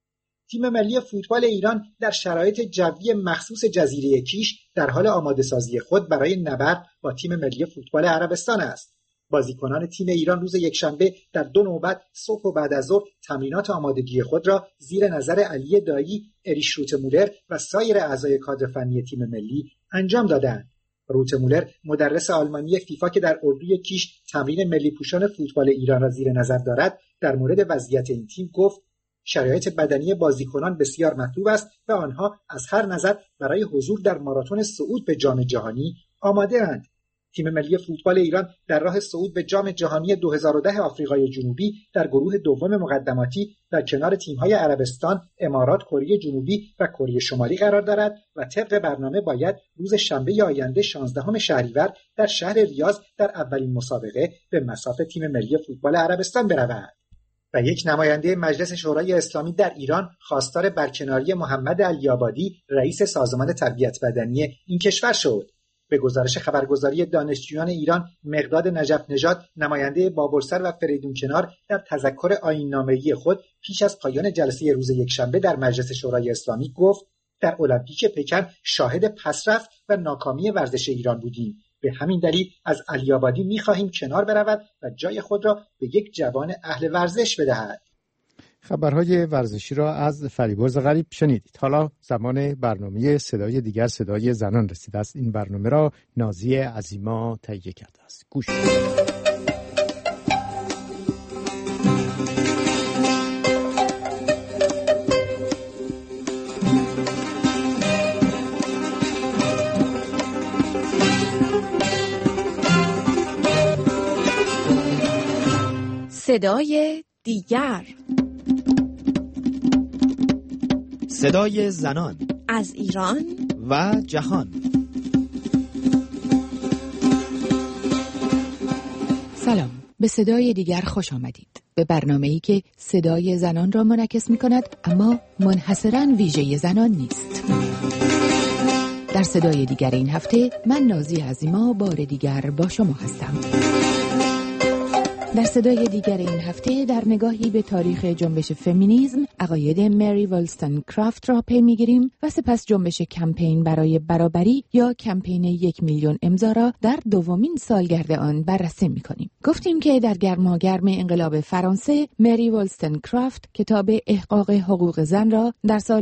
S2: تیم ملی فوتبال ایران در شرایط جوی مخصوص جزیره کیش در حال آماده‌سازی خود برای نبرد با تیم ملی فوتبال عربستان است. بازیکنان تیم ایران روز یکشنبه در 2 نوبت صبح و بعد از ظهر تمرینات آمادگی خود را زیر نظر علی دایی، اریش روتمولر و سایر اعضای کادر فنی تیم ملی انجام دادند. روتمولر مدرس آلمانی فیفا که در اردوی کیش تمرین ملی پوشان فوتبال ایران را زیر نظر دارد، در مورد وضعیت این تیم گفت شرایط بدنی بازیکنان بسیار مطلوب است و آنها از هر نظر برای حضور در ماراتون صعود به جام جهانی آماده‌اند. تیم ملی فوتبال ایران در راه صعود به جام جهانی 2010 آفریقای جنوبی در گروه دوم مقدماتی در کنار تیم‌های عربستان، امارات، کره جنوبی و کره شمالی قرار دارد و طبق برنامه باید روز شنبه آینده 16 شهریور در شهر ریاض در اولین مسابقه به مصاف تیم ملی فوتبال عربستان برود. و یک نماینده مجلس شورای اسلامی در ایران خواستار برکناری محمد علی‌آبادی رئیس سازمان تربیت بدنی این کشور شد. به گزارش خبرگزاری دانشجویان ایران، مقداد نجف نژاد نماینده بابرسر و فریدون کنار در تذکر آیین‌نامه‌ای خود پیش از پایان جلسه روز یکشنبه در مجلس شورای اسلامی گفت در المپیک پکن شاهد پسرفت و ناکامی ورزش ایران بودیم. به همین دلیل از علی‌آبادی می‌خواهیم کنار برود و جای خود را به یک جوان اهل ورزش بدهد.
S3: خبرهای ورزشی را از فریبرز غریب شنیدید. حالا زمان برنامه صدای دیگر، صدای زنان رسیده است. این برنامه را نازیه عظیما تهیه کرده است. گوش کنید.
S4: صدای دیگر،
S5: صدای زنان
S4: از ایران
S5: و جهان.
S15: سلام، به صدای دیگر خوش آمدید. به برنامه‌ای که صدای زنان را منعکس می‌کند اما منحصراً ویژه زنان نیست. در صدای دیگر این هفته من نازی عظیما بار دیگر با شما هستم. در صدای دیگر این هفته در نگاهی به تاریخ جنبش فمینیسم عقاید مری ولستنکرافت را پی می‌گیریم و سپس جنبش کمپین برای برابری یا کمپین 1 میلیون امضا را در دومین سالگرد آن بررسی می‌کنیم. گفتیم که در گرماگرم انقلاب فرانسه مری ولستنکرافت کتاب احقاق حقوق زن را در سال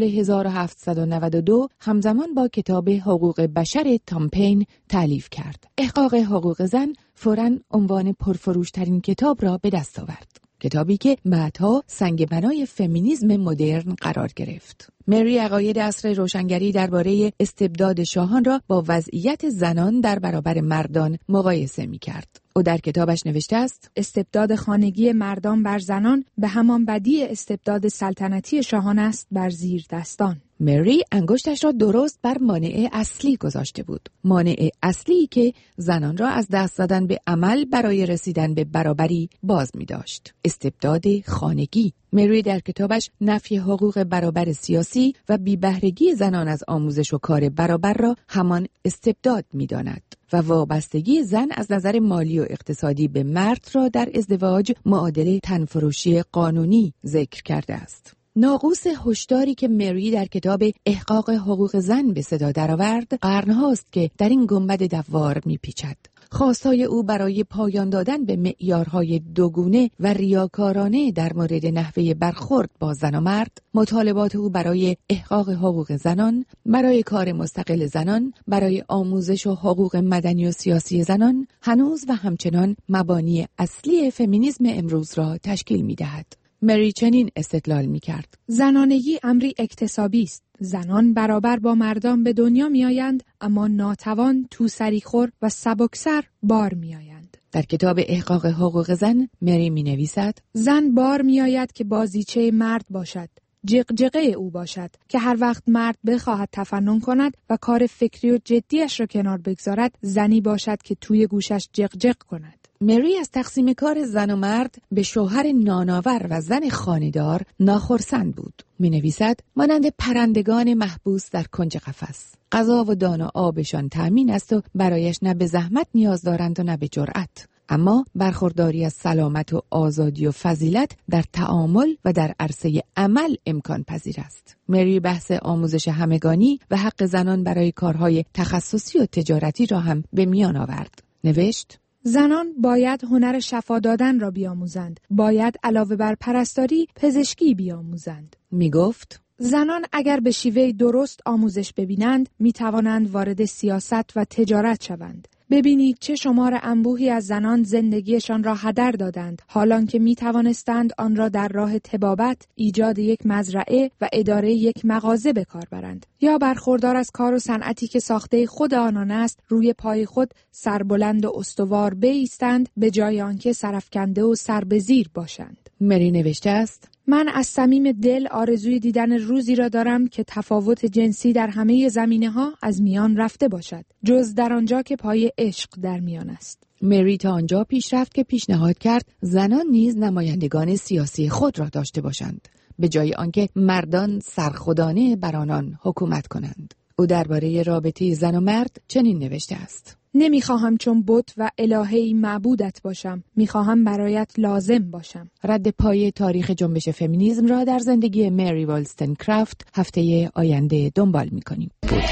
S15: 1792 همزمان با کتاب حقوق بشر تام پین تألیف کرد. احقاق حقوق زن فوراً عنوان پرفروش‌ترین کتاب را به دست آورد. کتابی که بعدها سنگ بنای فمینیسم مدرن قرار گرفت. مری عقاید عصر روشنگری درباره استبداد شاهان را با وضعیت زنان در برابر مردان مقایسه می‌کرد. او در کتابش نوشته است:
S4: استبداد خانگی مردان بر زنان به همان بدی استبداد سلطنتی شاهان است بر زیر دستان.
S15: مری انگشتش را درست بر مانع اصلی گذاشته بود. مانع اصلی که زنان را از دست دادن به عمل برای رسیدن به برابری باز می داشت. استبداد خانگی. مری در کتابش نفی حقوق برابر سیاسی و بی‌بهرگی زنان از آموزش و کار برابر را همان استبداد می داند و وابستگی زن از نظر مالی و اقتصادی به مرد را در ازدواج معادل تنفروشی قانونی ذکر کرده است. ناقوس هشداری که مری در کتاب احقاق حقوق زن به صدا درآورد قرنهاست که در این گنبد دوار میپیچد. خواستهای او برای پایان دادن به معیارهای دوگونه و ریاکارانه در مورد نحوه برخورد با زن و مرد، مطالبات او برای احقاق حقوق زنان، برای کار مستقل زنان، برای آموزش و حقوق مدنی و سیاسی زنان، هنوز و همچنان مبانی اصلی فمینیسم امروز را تشکیل می‌دهد. مری چنین استدلال می‌کرد:
S4: زنانگی امری اکتسابی است. زنان برابر با مردان به دنیا می‌آیند، اما ناتوان، توسریخور و سبکسر بار می‌آیند.
S15: در کتاب احقاق حقوق زن مری می‌نویسد:
S4: زن بار می‌آید که بازیچه مرد باشد، جغجغه او باشد که هر وقت مرد بخواهد تفنن کند و کار فکری و جدیش را کنار بگذارد، زنی باشد که توی گوشش جغجغ کند.
S15: مری از تقسیم کار زن و مرد به شوهر نانآور و زن خانه‌دار ناخرسند بود. می‌نویسد: مانند پرندگان محبوس در کنج قفس، غذا و دان و آبشان تامین است و برایش نه به زحمت نیاز دارند و نه به جرأت. اما برخورداری از سلامت و آزادی و فضیلت در تعامل و در عرصه عمل امکان پذیر است. مری بحث آموزش همگانی و حق زنان برای کارهای تخصصی و تجارتی را هم به میان آورد. نوشت:
S4: زنان باید هنر شفا دادن را بیاموزند. باید علاوه بر پرستاری، پزشکی بیاموزند.
S15: می گفت:
S4: زنان اگر به شیوه درست آموزش ببینند، می توانند وارد سیاست و تجارت شوند. ببینید چه شمار انبوهی از زنان زندگیشان را هدر دادند، حالان که می توانستند آن را در راه طبابت، ایجاد یک مزرعه و اداره یک مغازه به کار برند، یا برخوردار از کار و صنعتی که ساخته خود آنان است، روی پای خود سربلند و استوار بایستند به جای آنکه سرافکنده و سربزیر باشند.
S15: مری نوشته است:
S4: من از صمیم دل آرزوی دیدن روزی را دارم که تفاوت جنسی در همه زمینه‌ها از میان رفته باشد، جز در آنجا که پای عشق در میان است.
S15: مری تا آنجا پیش رفت که پیشنهاد کرد زنان نیز نمایندگان سیاسی خود را داشته باشند، به جای آنکه مردان سرخودانه بر آنان حکومت کنند. او درباره رابطه زن و مرد چنین نوشته است:
S4: نمیخواهم چون بت و الهه‌ای معبودت باشم، میخواهم برایت لازم باشم.
S15: رد پای تاریخ جنبش فمینیسم را در زندگی مری ولستنکرافت هفته آینده دنبال میکنیم.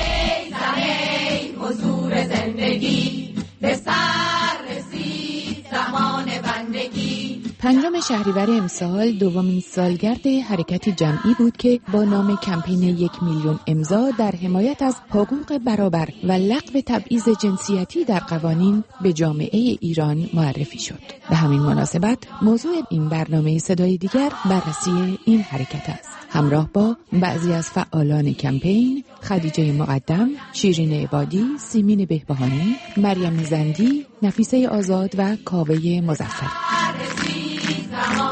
S7: حضور زندگی به سر رسید زمان بندگی.
S15: 5 شهریور امسال دومین سالگرد حرکتی جمعی بود که با نام کمپین 1 میلیون امضا در حمایت از حقوق برابر و لغو تبعیض جنسیتی در قوانین به جامعه ایران معرفی شد. به همین مناسبت موضوع این برنامه صدای دیگر بررسی این حرکت است. همراه با بعضی از فعالان کمپین، خدیجه مقدم، شیرین عبادی، سیمین بهبهانی، مریم زندی، نفیسه آزاد و کاوه مظفر.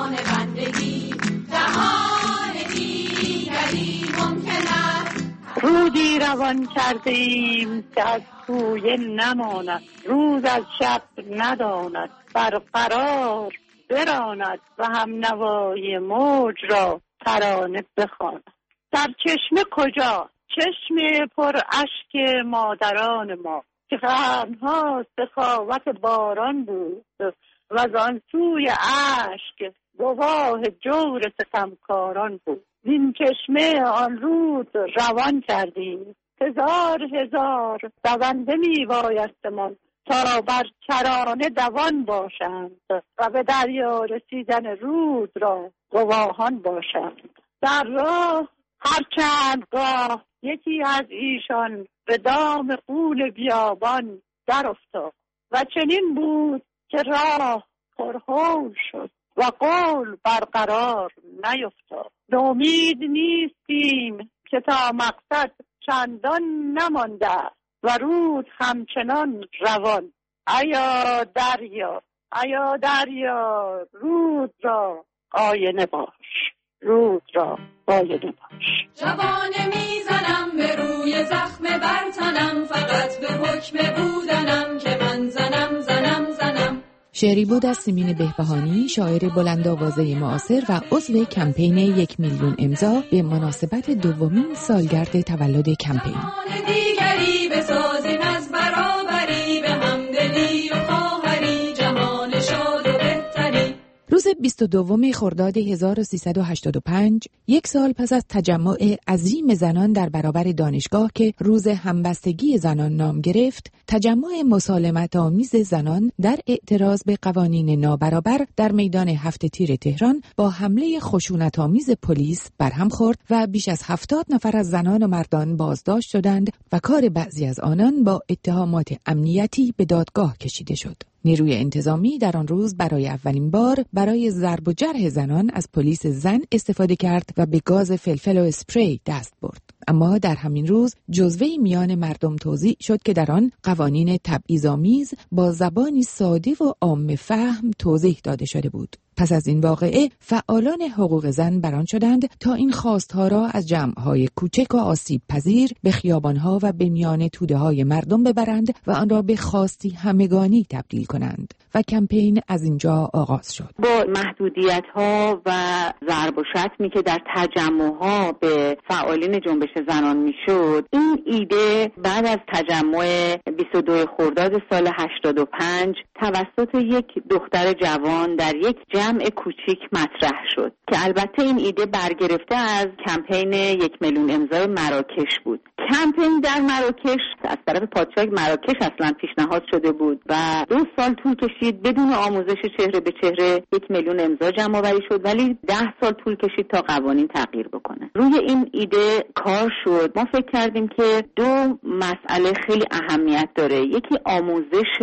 S7: ولی ممکن است.
S8: رودی روان کرده ایم که از توی نماند، روز از شب نداند، برقرار براند و هم نوای موج را ترانه بخواند. در چشمه کجا؟ چشمه پر اشک مادران ما که قرنها سخاوت باران بود و از آن سوی اشک گواه جور ستمکاران بود. این چشمه آن رود روان کردیم، هزار هزار دونده می بایستمان تا بر کرانه دوان باشند و به دریا رسیدن رود را گواهان باشند. در راه هر چند گاه یکی از ایشان به دام خون بیابان در افتاد و چنین بود که راه پرهول شد و قول برقرار نیفتاد. نومید نیستیم که تا مقصد چندان نمانده و رود همچنان روان. ایا دریا، ایا دریا، رود را آینه باش، رود را آینه باش.
S7: جوانه میزنم به روی زخم برتنم، فقط به حکم بودنم که من زنم زنم زنم.
S15: شعری بود از سیمین بهبهانی، شاعر بلندآوازه معاصر و عضو کمپین 1 میلیون امضا به مناسبت دومین سالگرد تولد کمپین.
S7: دیگری بسازیم از برابری، به همدلی و خواهری، جهان شاد و بهتری.
S15: روز 22 خرداد 1385، یک سال پس از تجمع عظیم زنان در برابر دانشگاه که روز همبستگی زنان نام گرفت، تجمع مسالمت‌آمیز زنان در اعتراض به قوانین نابرابر در میدان هفت تیر تهران با حمله خشونت‌آمیز پلیس برهم خورد و بیش از 70 نفر از زنان و مردان بازداشت شدند و کار بعضی از آنان با اتهامات امنیتی به دادگاه کشیده شد. نیروی انتظامی در آن روز برای اولین بار برای ضرب و جرح زنان از پلیس زن استفاده کرد و به گاز فلفل و اسپری دست برد. اما در همین روز جزوه‌ای میان مردم توزیع شد که در آن قوانین تبعیض‌آمیز با زبانی ساده و عام فهم توضیح داده شده بود. پس از این واقعه فعالان حقوق زن بران شدند تا این خواستها را از جمع‌های کوچک و آسیب پذیر به خیابان‌ها و به میان توده‌های مردم ببرند و آن را به خواستی همگانی تبدیل کنند و کمپین از اینجا آغاز شد.
S9: با محدودیت‌ها و ضرب و شتمی که در تجمع‌ها به فعالین جنبش زنان میشد، این ایده بعد از تجمع 22 خرداد سال 85 توسط یک دختر جوان در یک جمع کوچیک مطرح شد که البته این ایده برگرفته از کمپین 1 میلیون امضای مراکش بود. کمپین در مراکش از طرف پادشاه مراکش اصلا پیشنهاد شده بود و 2 سال طول کشید بدون آموزش چهره به چهره 1 میلیون امضا جمع آوری شد، ولی 10 سال طول کشید تا قوانین تغییر بکنه. روی این ایده کار شد. ما فکر کردیم که 2 مسئله خیلی اهمیت داره. یکی آموزش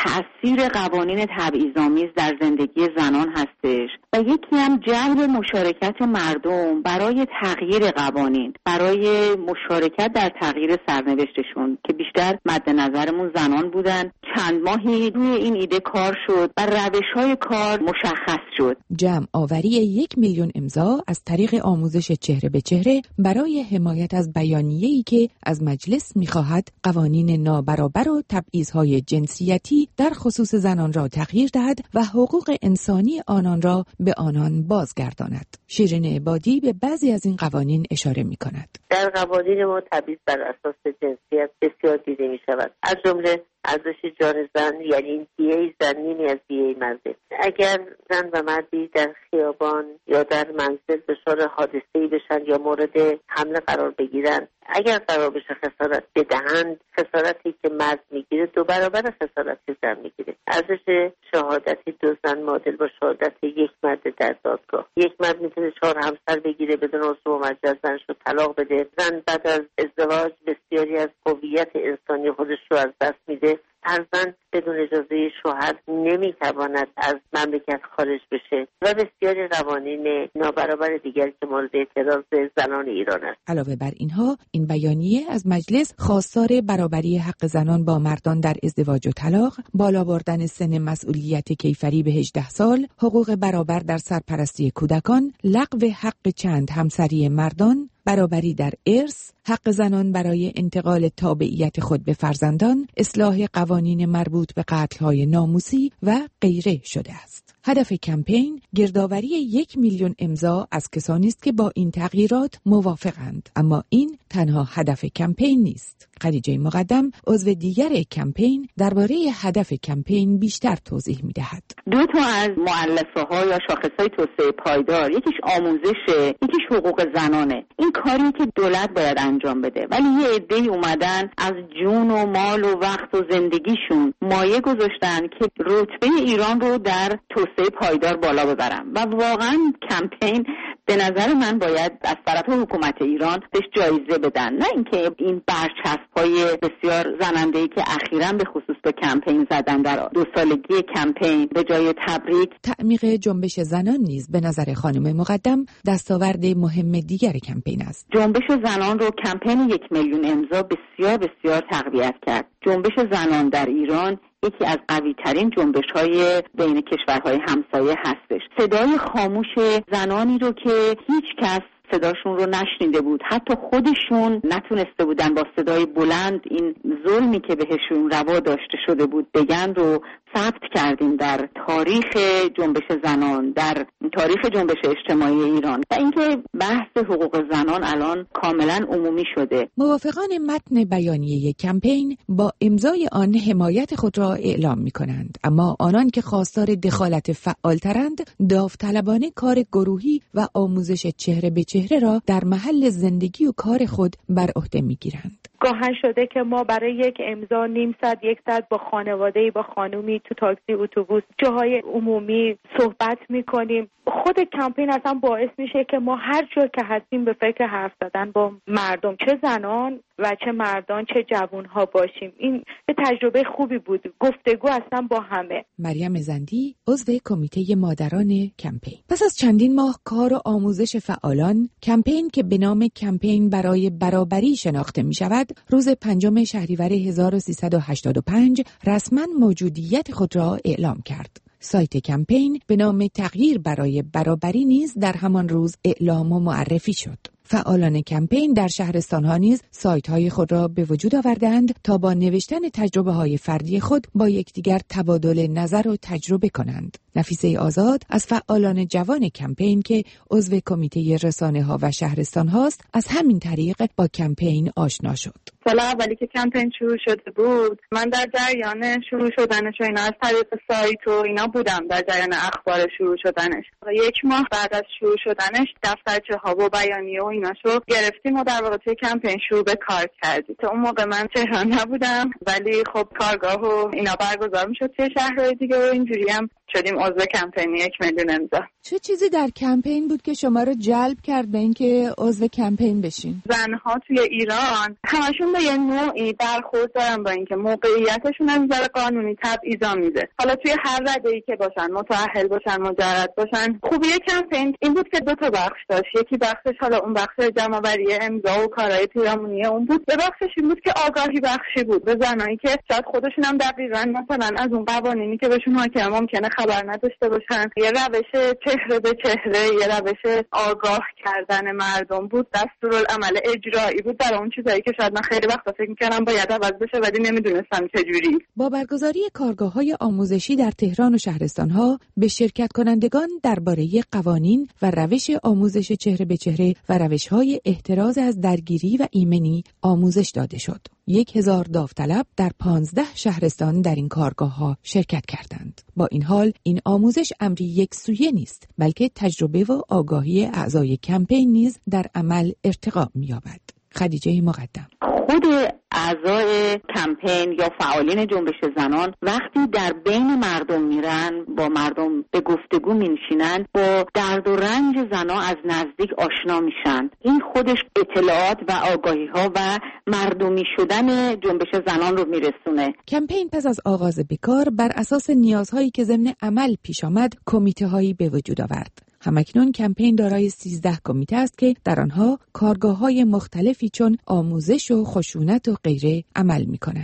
S9: تأثیر قوانین تبعیض‌آمیز در زندگی زنان هستش و یکی هم جلب مشارکت مردم برای تغییر قوانین، برای مشارکت در تغییر سرنوشتشون که بیشتر مد نظرمون زنان بودن. چند ماهی روی این ایده کار شد و روش‌های کار مشخص شد.
S15: جمع آوری 1 میلیون امضا از طریق آموزش چهره به چهره برای حمایت از بیانیه‌ای که از مجلس می‌خواهد قوانین نابرابر و تبعیض‌های جنسیتی در خصوص زنان را تغییر دهد و حقوق انسانی آنان را به آنان بازگرداند. شیرین عبادی به بعضی از این قوانین اشاره می‌کند.
S23: در قوانین ما تبعیض بر اساس جنسیت بسیار دیده می‌شود. از جمله ارزش جان زن، یعنی دیه زن نیمی از دیه مرده. اگر زن و مردی در خیابان یا در منزل دچار حادثه‌ای بشن یا مورد حمله قرار بگیرن، اگر قرار بشه خسارت بدهند، خسارتی که مرد میگیره 2 برابر خسارت که زن میگیره. ارزش شهادت 2 زن معادل با شهادت 1 مرد در دادگاه. 1 مرد میتونه 4 همسر بگیره بدون عضو و مجاز زنش رو طلاق بده. زن بعد از ازدواج بسیاری از هویت انسانی خودش رو از دست میده. زن بدون اجازه شوهر نمیتواند از مملکت خارج بشه و بسیاری قوانین نابرابر دیگر که مورد اعتراض زنان ایران است.
S15: علاوه بر اینها، این بیانیه از مجلس خواستار برابری حق زنان با مردان در ازدواج و طلاق، بالا بردن سن مسئولیت کیفری به 18 سال، حقوق برابر در سرپرستی کودکان، لغو حق چند همسری مردان، برابری در ارث، حق زنان برای انتقال تابعیت خود به فرزندان، اصلاح قوانین مربوط به قتل‌های ناموسی و غیره شده است. هدف کمپین گردآوری 1 میلیون امضا از کسانی است که با این تغییرات موافقند، اما این تنها هدف کمپین نیست. خدیجه مقدم، عضو دیگر کمپین، درباره هدف کمپین بیشتر توضیح می‌دهد.
S9: 2 تا از مؤلفه‌ها یا شاخص‌های توسعه پایدار، یکیش آموزشه، یکیش حقوق زنانه. این کاری که دولت باید انجام بده، ولی یه عده‌ای اومدن از جون و مال و وقت و زندگیشون مایه گذاشتن که رتبه ایران رو در توسعه پایدار بالا ببرن و واقعا کمپین به نظر من باید از طرف حکومت ایران بهش جایزه بدن، نه اینکه این برچسب‌های بسیار زننده‌ای که اخیراً به خصوص به کمپین زدن در 2 سالگی کمپین به جای تبریک.
S15: تعمیق جنبش زنان نیز به نظر خانم مقدم دستاورد مهم دیگر کمپین است.
S9: جنبش زنان رو کمپین 1 میلیون امضا بسیار بسیار تقویت کرد. جنبش زنان در ایران یکی از قوی‌ترین جنبش‌های بین کشورهای همسایه هستش. صدای خاموش زنانی رو که هیچ کس صداشون رو نشنیده بود، حتی خودشون نتونسته بودن با صدای بلند این ظلمی که بهشون روا داشته شده بود بگن رو ثبت کردیم در تاریخ جنبش زنان، در تاریخ جنبش اجتماعی ایران و اینکه بحث حقوق زنان الان کاملا عمومی شده.
S15: موافقان متن بیانیه کمپین با امضای آن حمایت خود را اعلام می‌کنند، اما آنان که خواستار دخالت فعال‌ترند داوطلبانه کار گروهی و آموزش چهره به چهره را در محل زندگی و کار خود بر عهده می‌گیرند.
S10: گاهن شده که ما برای یک امضا نیم ساعت 1 ساعت با خانواده‌ای، با خانومی تو تاکسی، اتوبوس، جاهای عمومی صحبت میکنیم. خود کمپین اصلا باعث میشه که ما هر جا که هستیم به فکر حرف زدن با مردم، چه زنان و چه مردان، چه جوانها باشیم. این تجربه خوبی بود، گفتگو اصلا با همه.
S15: مریم زندی، عضو کمیته مادران کمپین. پس از چندین ماه کار و آموزش فعالان، کمپین که به نام کمپین برای برابری شناخته می شود، روز 5 شهریور 1385 رسما موجودیت خود را اعلام کرد. سایت کمپین به نام تغییر برای برابری نیز در همان روز اعلام و معرفی شد. فعالان کمپین در شهرستان‌ها نیز سایت‌های خود را به وجود آوردند تا با نوشتن تجربه‌های فردی خود با یکدیگر تبادل نظر و تجربه کنند. نفیسه آزاد از فعالان جوان کمپین که عضو کمیته رسانه‌ها و شهرستان‌هاست، از همین طریق با کمپین آشنا شد.
S11: سال اولی که کمپین شروع شده بود، من در جریان شروع شدنش و اینا از طریق سایت و اینا بودم، در جریان اخبار شروع شدنش. 1 ماه بعد از شروع شدنش دفترچه‌ها و بیانیه و ایناشو گرفتیم و در واقع توی کمپین شروع به کار کردیم. تا اون موقع من تهران نبودم، ولی خب کارگاه و اینا برگزار میشد توی شهرهای دیگه و اینجوری هم شدیم عضو کمپین 1 میلیون امضا.
S4: چه چیزی در کمپین بود که شما رو جلب کرد به اینکه عضو کمپین بشین؟
S11: زنها توی ایران همشون به یه نوعی برخورد دارن با اینکه موقعیتشون از نظر قانونی تبعیض‌آمیزه. حالا توی هر رده‌ای که باشن، متأهل باشن، مجرد باشن. خوبی کمپین این بود که 2 تا بخش داشت. یکی بخشش حالا اون بخش جمع‌آوری امضا و کارهای پیرامونی اون بود. به بخشش این بود که آگاهی بخشی بود به زنایی که شاید خودشون هم دقیقاً مثلا از اون قوانینی که بهشون حاکمه ممکنه خبر نداشته باشن. یه روش چهره به چهره، یه روش آگاه کردن مردم بود. دستورالعمل اجرایی بود در اون چیزایی که شاید من خیلی وقتا فکر می‌کردم باید عوض بشه ولی نمیدونستم چجوری.
S15: با برگزاری کارگاه‌های آموزشی در تهران و شهرستان‌ها به شرکت کنندگان درباره قوانین و روش آموزش چهره به چهره و روش‌های احتراز از درگیری و ایمنی آموزش داده شد. 1000 داوطلب در 15 شهرستان در این کارگاه‌ها شرکت کردند. با این حال این آموزش امری یکسویه نیست، بلکه تجربه و آگاهی اعضای کمپین نیز در عمل ارتقا می‌یابد. خدیجه مقدم.
S9: خود اعضای کمپین یا فعالین جنبش زنان وقتی در بین مردم میرن، با مردم به گفتگو میشینن، با درد و رنج زنان از نزدیک آشنا میشن. این خودش اطلاعات و آگاهی ها و مردمی شدن جنبش زنان رو میرسونه.
S15: کمپین پس از آغاز به کار بر اساس نیازهایی که ضمن عمل پیش آمد، کمیته هایی به وجود آورد. همکنون کمپین دارای 13 کمیته است که در آنها کارگاه‌های مختلفی چون آموزش و خشونت و غیره عمل می‌کنند.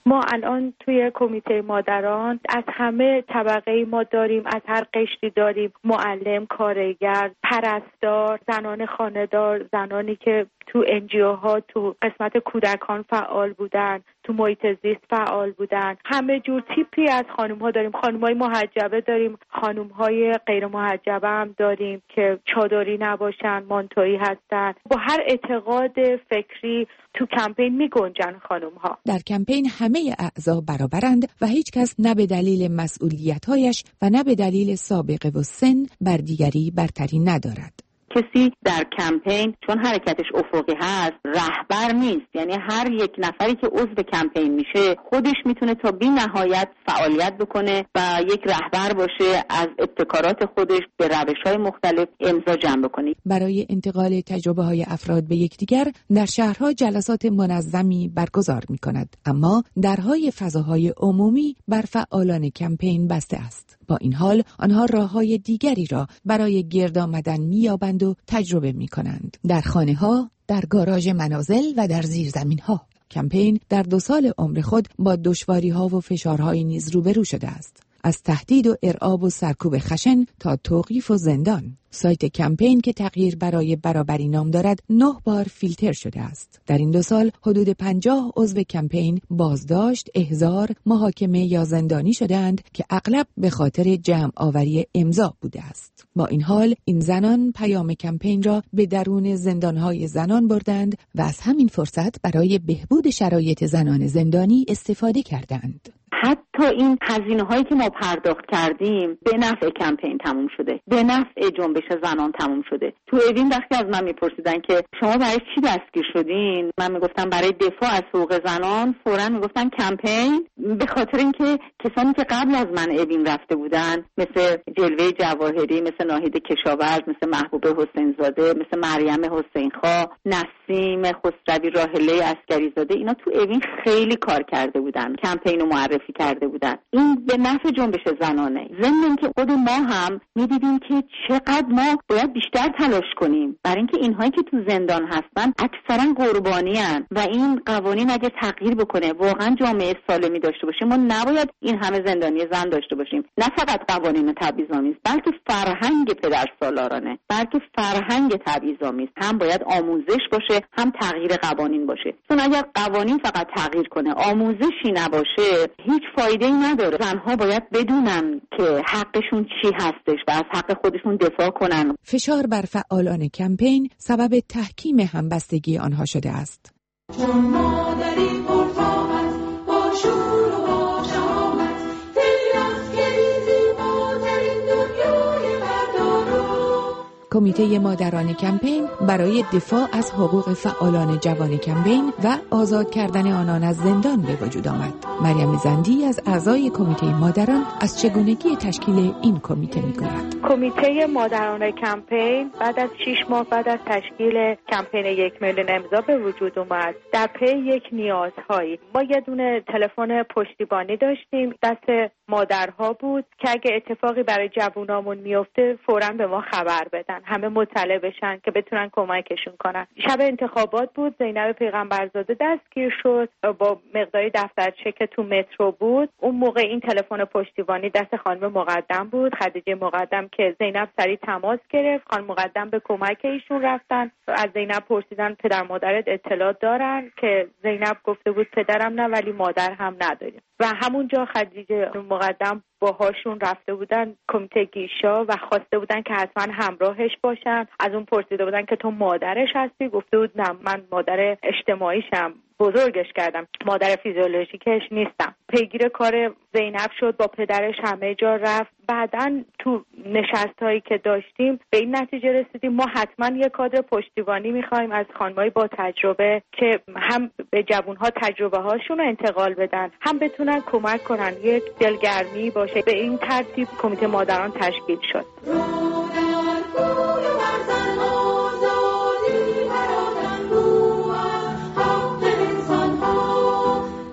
S10: ما الان توی کمیته مادران از همه طبقه ما داریم، از هر قشری داریم، معلم، کارگر، پرستار، زنان خانه‌دار، زنانی که تو NGO ها تو قسمت کودکان فعال بودن، تو محیط زیست فعال بودن، همه جور تیپی از خانم ها داریم. خانم های محجبه داریم، خانم های غیر محجبه هم داریم که چادری نباشن، مانتویی هستن. با هر اعتقاد فکری تو کمپین می گنجن خانم ها.
S15: در کمپین همه اعضا برابرند و هیچ کس نه به دلیل مسئولیت‌هایش و نه به دلیل سابقه و سن بر دیگری برتری ندارد.
S9: کسی در کمپین چون حرکتش افقی هست رهبر نیست، یعنی هر یک نفری که عضو کمپین میشه خودش میتونه تا بی نهایت فعالیت بکنه و یک رهبر باشه، از ابتکارات خودش به روش‌های مختلف امضا جمع بکنه.
S15: برای انتقال تجربه‌های افراد به یکدیگر در شهرها جلسات منظمی برگزار می‌کند، اما درهای فضاهای عمومی بر فعالان کمپین بسته است. با این حال آنها راه‌های دیگری را برای گرد آمدن می‌یابند و تجربه می‌کنند. در خانه‌ها، در گاراژ منازل و در زیرزمین‌ها. کمپین در 2 سال عمر خود با دشواری‌ها و فشارهای نیز روبرو شده است. از تهدید و ارعاب و سرکوب خشن تا توقیف و زندان. سایت کمپین که تغییر برای برابری نام دارد 9 بار فیلتر شده است. در این 2 سال حدود 50 عضو کمپین بازداشت، احضار، محاکمه یا زندانی شدند که اغلب به خاطر جمع آوری امضا بوده است. با این حال این زنان پیام کمپین را به درون زندانهای زنان بردند و از همین فرصت برای بهبود شرایط زنان زندانی استفاده کردند.
S9: حتی این هزینه‌هایی که ما پرداخت کردیم به نفع کمپین تموم شده، به نفع جنبش زنان تموم شده. تو اوین وقتی از من میپرسیدن که شما برای چی دستگیر شدین، من میگفتم برای دفاع از حقوق زنان. فوراً میگفتن کمپین، به خاطر اینکه کسانی که قبل از من اوین رفته بودن مثل جلوه جواهری، مثل ناهید کشاورز، مثل محبوب حسین زاده، مثل مریم حسین خا، نسیم خسروی، راحله عسکری زاده، اینا تو اوین خیلی کار کرده بودن، کمپین رو معرفی کرده بودن. این به نفع جنبش زنانه. ضمن اینکه خود ما هم می‌دیدیم که چقدر ما باید بیشتر تلاش کنیم برای اینکه اینهایی که تو زندان هستن اکثرا قربانی‌ان و این قوانین اگه تغییر بکنه واقعا جامعه سالمی داشته باشیم. ما نباید این همه زندانی زن داشته باشیم. نه فقط قوانین تبعیض‌آمیز بلکه فرهنگ پدرسالارانه، بلکه فرهنگ تبعیض‌آمیز هم باید آموزش باشه، هم تغییر قوانین باشه. چون اگر قوانین فقط تغییر کنه آموزشی نباشه هیچ فایده‌ای نداره. زنها باید بدونن که حقشون چی هستش و از حق خودشون دفاع کنن.
S15: فشار بر فعالان کمپین سبب تحکیم همبستگی آنها شده است.
S7: چون مادری پرطاقت با شور و با شهامت دلی از کلیزی مادرین دنیای فردا رو.
S15: کمیته مادران کمپین برای دفاع از حقوق فعالان جوان کمپین و آزاد کردن آنان از زندان به وجود آمد. مریم زندی از اعضای کمیته مادران از چگونگی تشکیل این کمیته میگوید.
S10: کمیته مادران کمپین بعد از 6 ماه بعد از تشکیل کمپین 1 میلیون امضا به وجود اومد. در پی یک نیازهایی ما یه دونه تلفن پشتیبانی داشتیم دست مادرها بود که اگه اتفاقی برای جوونامون میفته فوراً به ما خبر بدن، همه مطلع بشن که بتونن کمکشون کنن. شب انتخابات بود، زینب پیغمبرزاده دستگیر شد با مقداری دفترچه که تو مترو بود. اون موقع این تلفن پشتیبانی دست خانم مقدم بود، خدیجه مقدم، که زینب سریع تماس گرفت. خانم مقدم به کمک ایشون رفتن. از زینب پرسیدن پدر مادرت اطلاع دارن؟ که زینب گفته بود پدرم نه ولی مادر هم نداریم. و همونجا خدیجه مقدم باهاشون رفته بودن کمیته گیشا و خواسته بودن که حتما همراهش باشن. از اون پرسیده بودن که تو مادرش هستی؟ گفته بود نه، من مادر اجتماعیشم، بزرگش کردم، مادر فیزیولوژیکش نیستم. پیگیر کار زینب شد، با پدرش همه جا رفت. بعدن تو نشست‌هایی که داشتیم به این نتیجه رسیدیم ما حتما یک کادر پشتیبانی می‌خوایم از خانم‌های با تجربه که هم به جوان‌ها تجربه هاشون رو انتقال بدن، هم بتونن کمک کنن، یک دلگرمی باشه. به این ترتیب کمیته مادران تشکیل شد.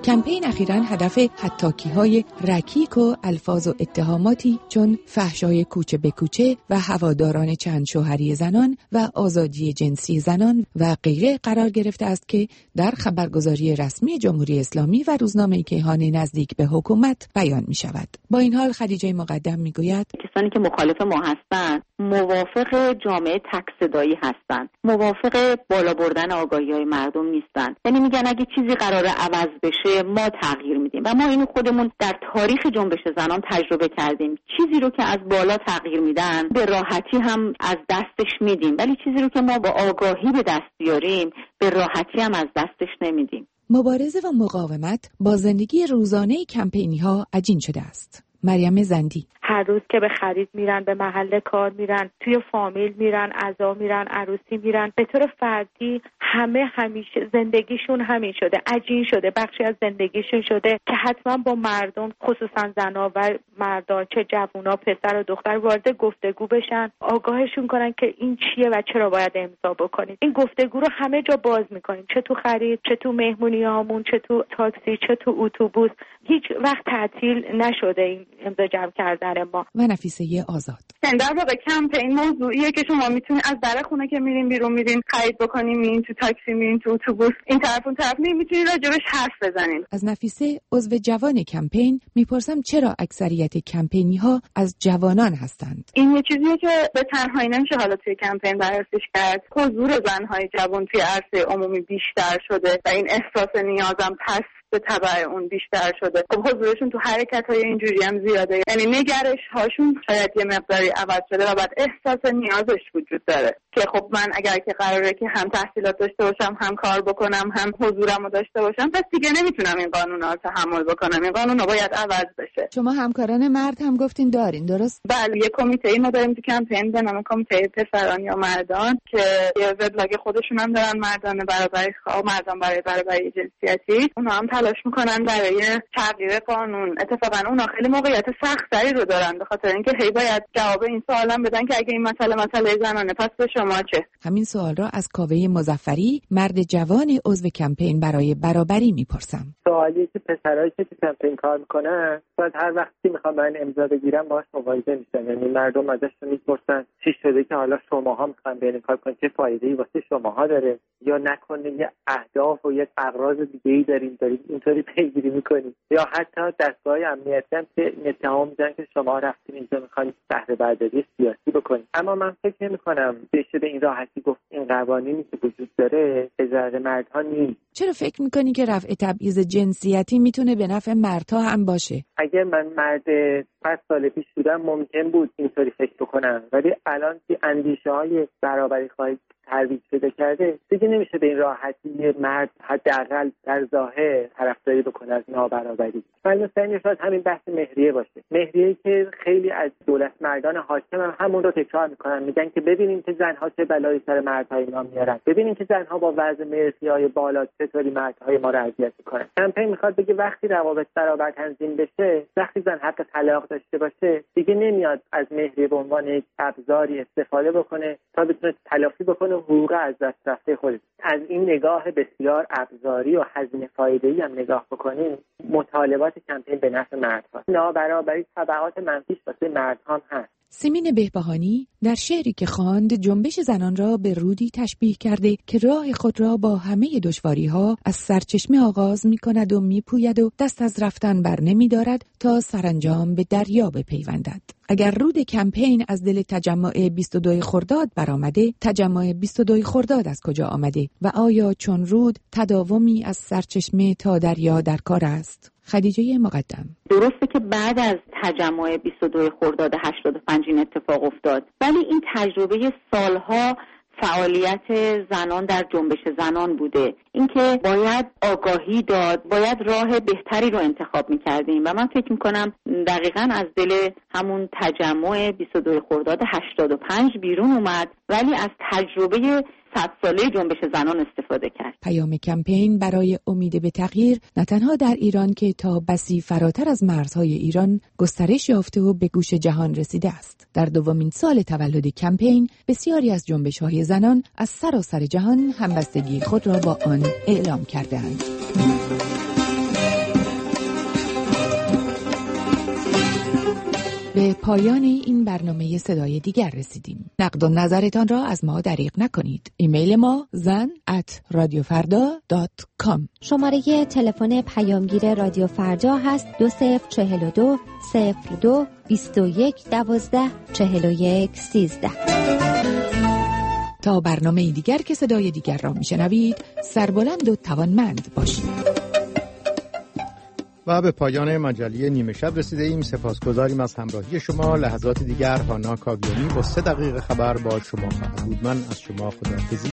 S15: کمپین اخیراً هدف حطاکی‌های رکیک و الفاظ و اتهاماتی چون فحشای کوچه به کوچه و هواداران چند شوهری زنان و آزادی جنسی زنان و غیره قرار گرفته است که در خبرگزاری رسمی جمهوری اسلامی و روزنامه کیهان نزدیک به حکومت بیان می شود. با این حال خدیجه مقدم می گوید
S9: کسانی که مخالف ما هستند موافق جامعه تک‌صدایی هستند، موافق بالا بردن آگاهی‌های مردم نیستند. یعنی میگن اگه چیزی قراره عوض بشه ما تغییر میدیم و ما اینو خودمون در تاریخ جنبش زنان تجربه کردیم. چیزی رو که از بالا تغییر میدن به راحتی هم از دستش میدیم، ولی چیزی رو که ما با آگاهی به دست بیاریم به راحتی هم از دستش نمیدیم.
S15: مبارزه و مقاومت با زندگی روزانه کمپینی‌ها عجین شده است. مریم زندی:
S10: هر روز که به خرید میرن، به محل کار میرن، توی فامیل میرن، عزا میرن، عروسی میرن، به طور فردی همه همیشه زندگیشون همین شده، عجین شده، بخشی از زندگیشون شده که حتما با مردم، خصوصا زنا و مردان، چه جوونا، پسر و دختر، وارد گفتگو بشن، آگاهشون کنن که این چیه و چرا باید امضا بکنید. این گفتگو رو همه جا باز میکنیم، چه تو خرید، چه تو مهمونیامون، چه تو تاکسی، چه تو اتوبوس. هیچ وقت تعطیل نشده این امضا جمع کردن ما.
S15: و نفیسه آزاد:
S11: در واقع کمپین موضوعیه که شما میتونید از در خونه که میرین بیرون میرین خرید بکنین، میرین تو تاکسی، میرین تو اتوبوس، این طرف اون طرف میتونید راجبش حرف بزنین.
S15: از نفیسه عضو جوان کمپین میپرسم چرا اکثریت کمپینی ها از جوانان هستند؟
S11: این یه چیزیه که به تنهایی نمیشه حالا توی کمپین بررسیش کرد. حضور زنهای جوان توی عرصه عمومی بیشتر شده و این احساس نیازم پس به تبع اون بیشتر شده. خب حضورشون تو حرکت‌های اینجوری هم زیاده، یعنی نگرش هاشون شاید یه مقداری عوض شده و بعد احساس نیازش وجود داره که خب من اگر که قراره که هم تحصیلات داشته باشم، هم کار بکنم، هم حضورمو داشته باشم، پس دیگه نمیتونم این قانونا رو تحمل بکنم. این قانونا باید عوض بشه.
S15: شما همکاران مرد هم گفتین دارین، درست؟
S11: بله، یه کمیته ما داریم تو کمپین به نام کمیته پسران یا مردان که یه وبلاگ خودشون هم دارن، مردان برابری خواه، مردان برای برابری جنسیتی. اونها هم تلاش میکنن برای تغییر قانون. اتفاقا اونا خیلی موقعیت سخت‌تری رو دارن به خاطر اینکه هی باید جواب این سوالا بدن که اگه این مسئله زنانه پس به شما چه؟
S15: همین سوال را از کاوه مظفری، مرد جوان عضو کمپین برای برابری میپرسم.
S12: سوالی که پسرایی که تو کمپین کار میکنن بعد هر وقتی میخوام من امضا بگیرم باهاش مواجه میشن، یعنی مردم ازشون میپرسن چی شده که حالا شماها میخواین برین کار کنین، چه فایده‌ای واسه شماها داره، یا نکنه یه اهداف و یه اغراض دیگه‌ای دارین اینطوری پیگیری میکنید، یا حتی دستگاه امنیتی هم که اتهام میزنن که شما رفتین اینجا میخواین بهره برداری سیاسی بکنید. اما من فکر نمی‌کنم بشه به این راحتی گفت این قوانینی که وجود داره به ضرر مردها نیست.
S15: چرا فکر میکنی که رفع تبعیض جنسیتی میتونه به نفع مردها هم باشه؟
S12: اگر من مرد 5 سال پیش بودم ممکن بود اینطوری فکر بکنم، ولی الان که اندیشه‌های برابری خواهی ترویج پیدا کرده دیگه نمیشه به این راحتی مرد حداقل در ظاهر طرفداری بکنه از نابرابری. مثلا شاید همین بحث مهریه باشه، مهریه‌ای که خیلی از دولت مردان حاکم هم همون رو تکرار میکنن، میگن که ببینیم که زنها چه بلایی سر مردهای ما میارن، ببینیم که زنها با وضع مرزی‌های بالا چطوری مردهای ما رو اذیت میکنن. کمپین میخواد بگه وقتی روابط برابر تنظیم بشه، وقتی زن حق طلاق داشته باشه، دیگه نمیاد از مهریه به عنوان یک ابزاری استفاده بکنه تا بتونه تلافی بکنه حقوق از دست رفته خودش. از این نگاه بسیار ابزاری و هزینه فایده‌ای هم نگاه بکنیم، مطالبات کمپین به نفع مردها. نابرابری تبعات منفیش واسه مردها هست.
S15: سیمین بهبهانی در شعری که خواند جنبش زنان را به رودی تشبیه کرده که راه خود را با همه دشواری‌ها از سرچشمه آغاز می‌کند و می‌پوید و دست از رفتن بر نمی‌دارد تا سرانجام به دریا بپیوندد. اگر رود کمپین از دل تجمع 22 خرداد برآمده، تجمع 22 خرداد از کجا آمده و آیا چون رود تداومی از سرچشمه تا دریا در کار است؟ خدیجه مقدم:
S9: درسته که بعد از تجمع 22 خرداد 85 این اتفاق افتاد، ولی این تجربه سالها فعالیت زنان در جنبش زنان بوده. اینکه باید آگاهی داد، باید راه بهتری رو انتخاب می‌کردیم و من فکر می‌کنم دقیقاً از دل همون تجمع 22 خرداد 85 بیرون اومد، ولی از تجربه 100 ساله جنبش زنان استفاده کرد.
S15: پیام کمپین برای امید به تغییر نه تنها در ایران که تا بسی فراتر از مرزهای ایران گسترش یافته و به گوش جهان رسیده است. در دومین سال تولد کمپین بسیاری از جنبش‌های زنان از سراسر جهان همبستگی خود را با آن اعلام کرده‌اند. به پایان این برنامه صدای دیگر رسیدیم. نقد و نظرتان را از ما دریغ نکنید. ایمیل ما zan@radiofarda.com.
S6: شماره تلفن پیامگیر رادیو فردا هست 2042 02 21 12 41 13.
S15: تا برنامه دیگر که صدای دیگر را میشنوید، سربلند و توانمند باشید.
S3: و به پایان مجله نیمه شب رسیده ایم. سپاسگزاریم از همراهی شما. لحظات دیگر هانا کاویانی با 3 دقیقه خبر با شما خواهد بود. من از شما خداحافظی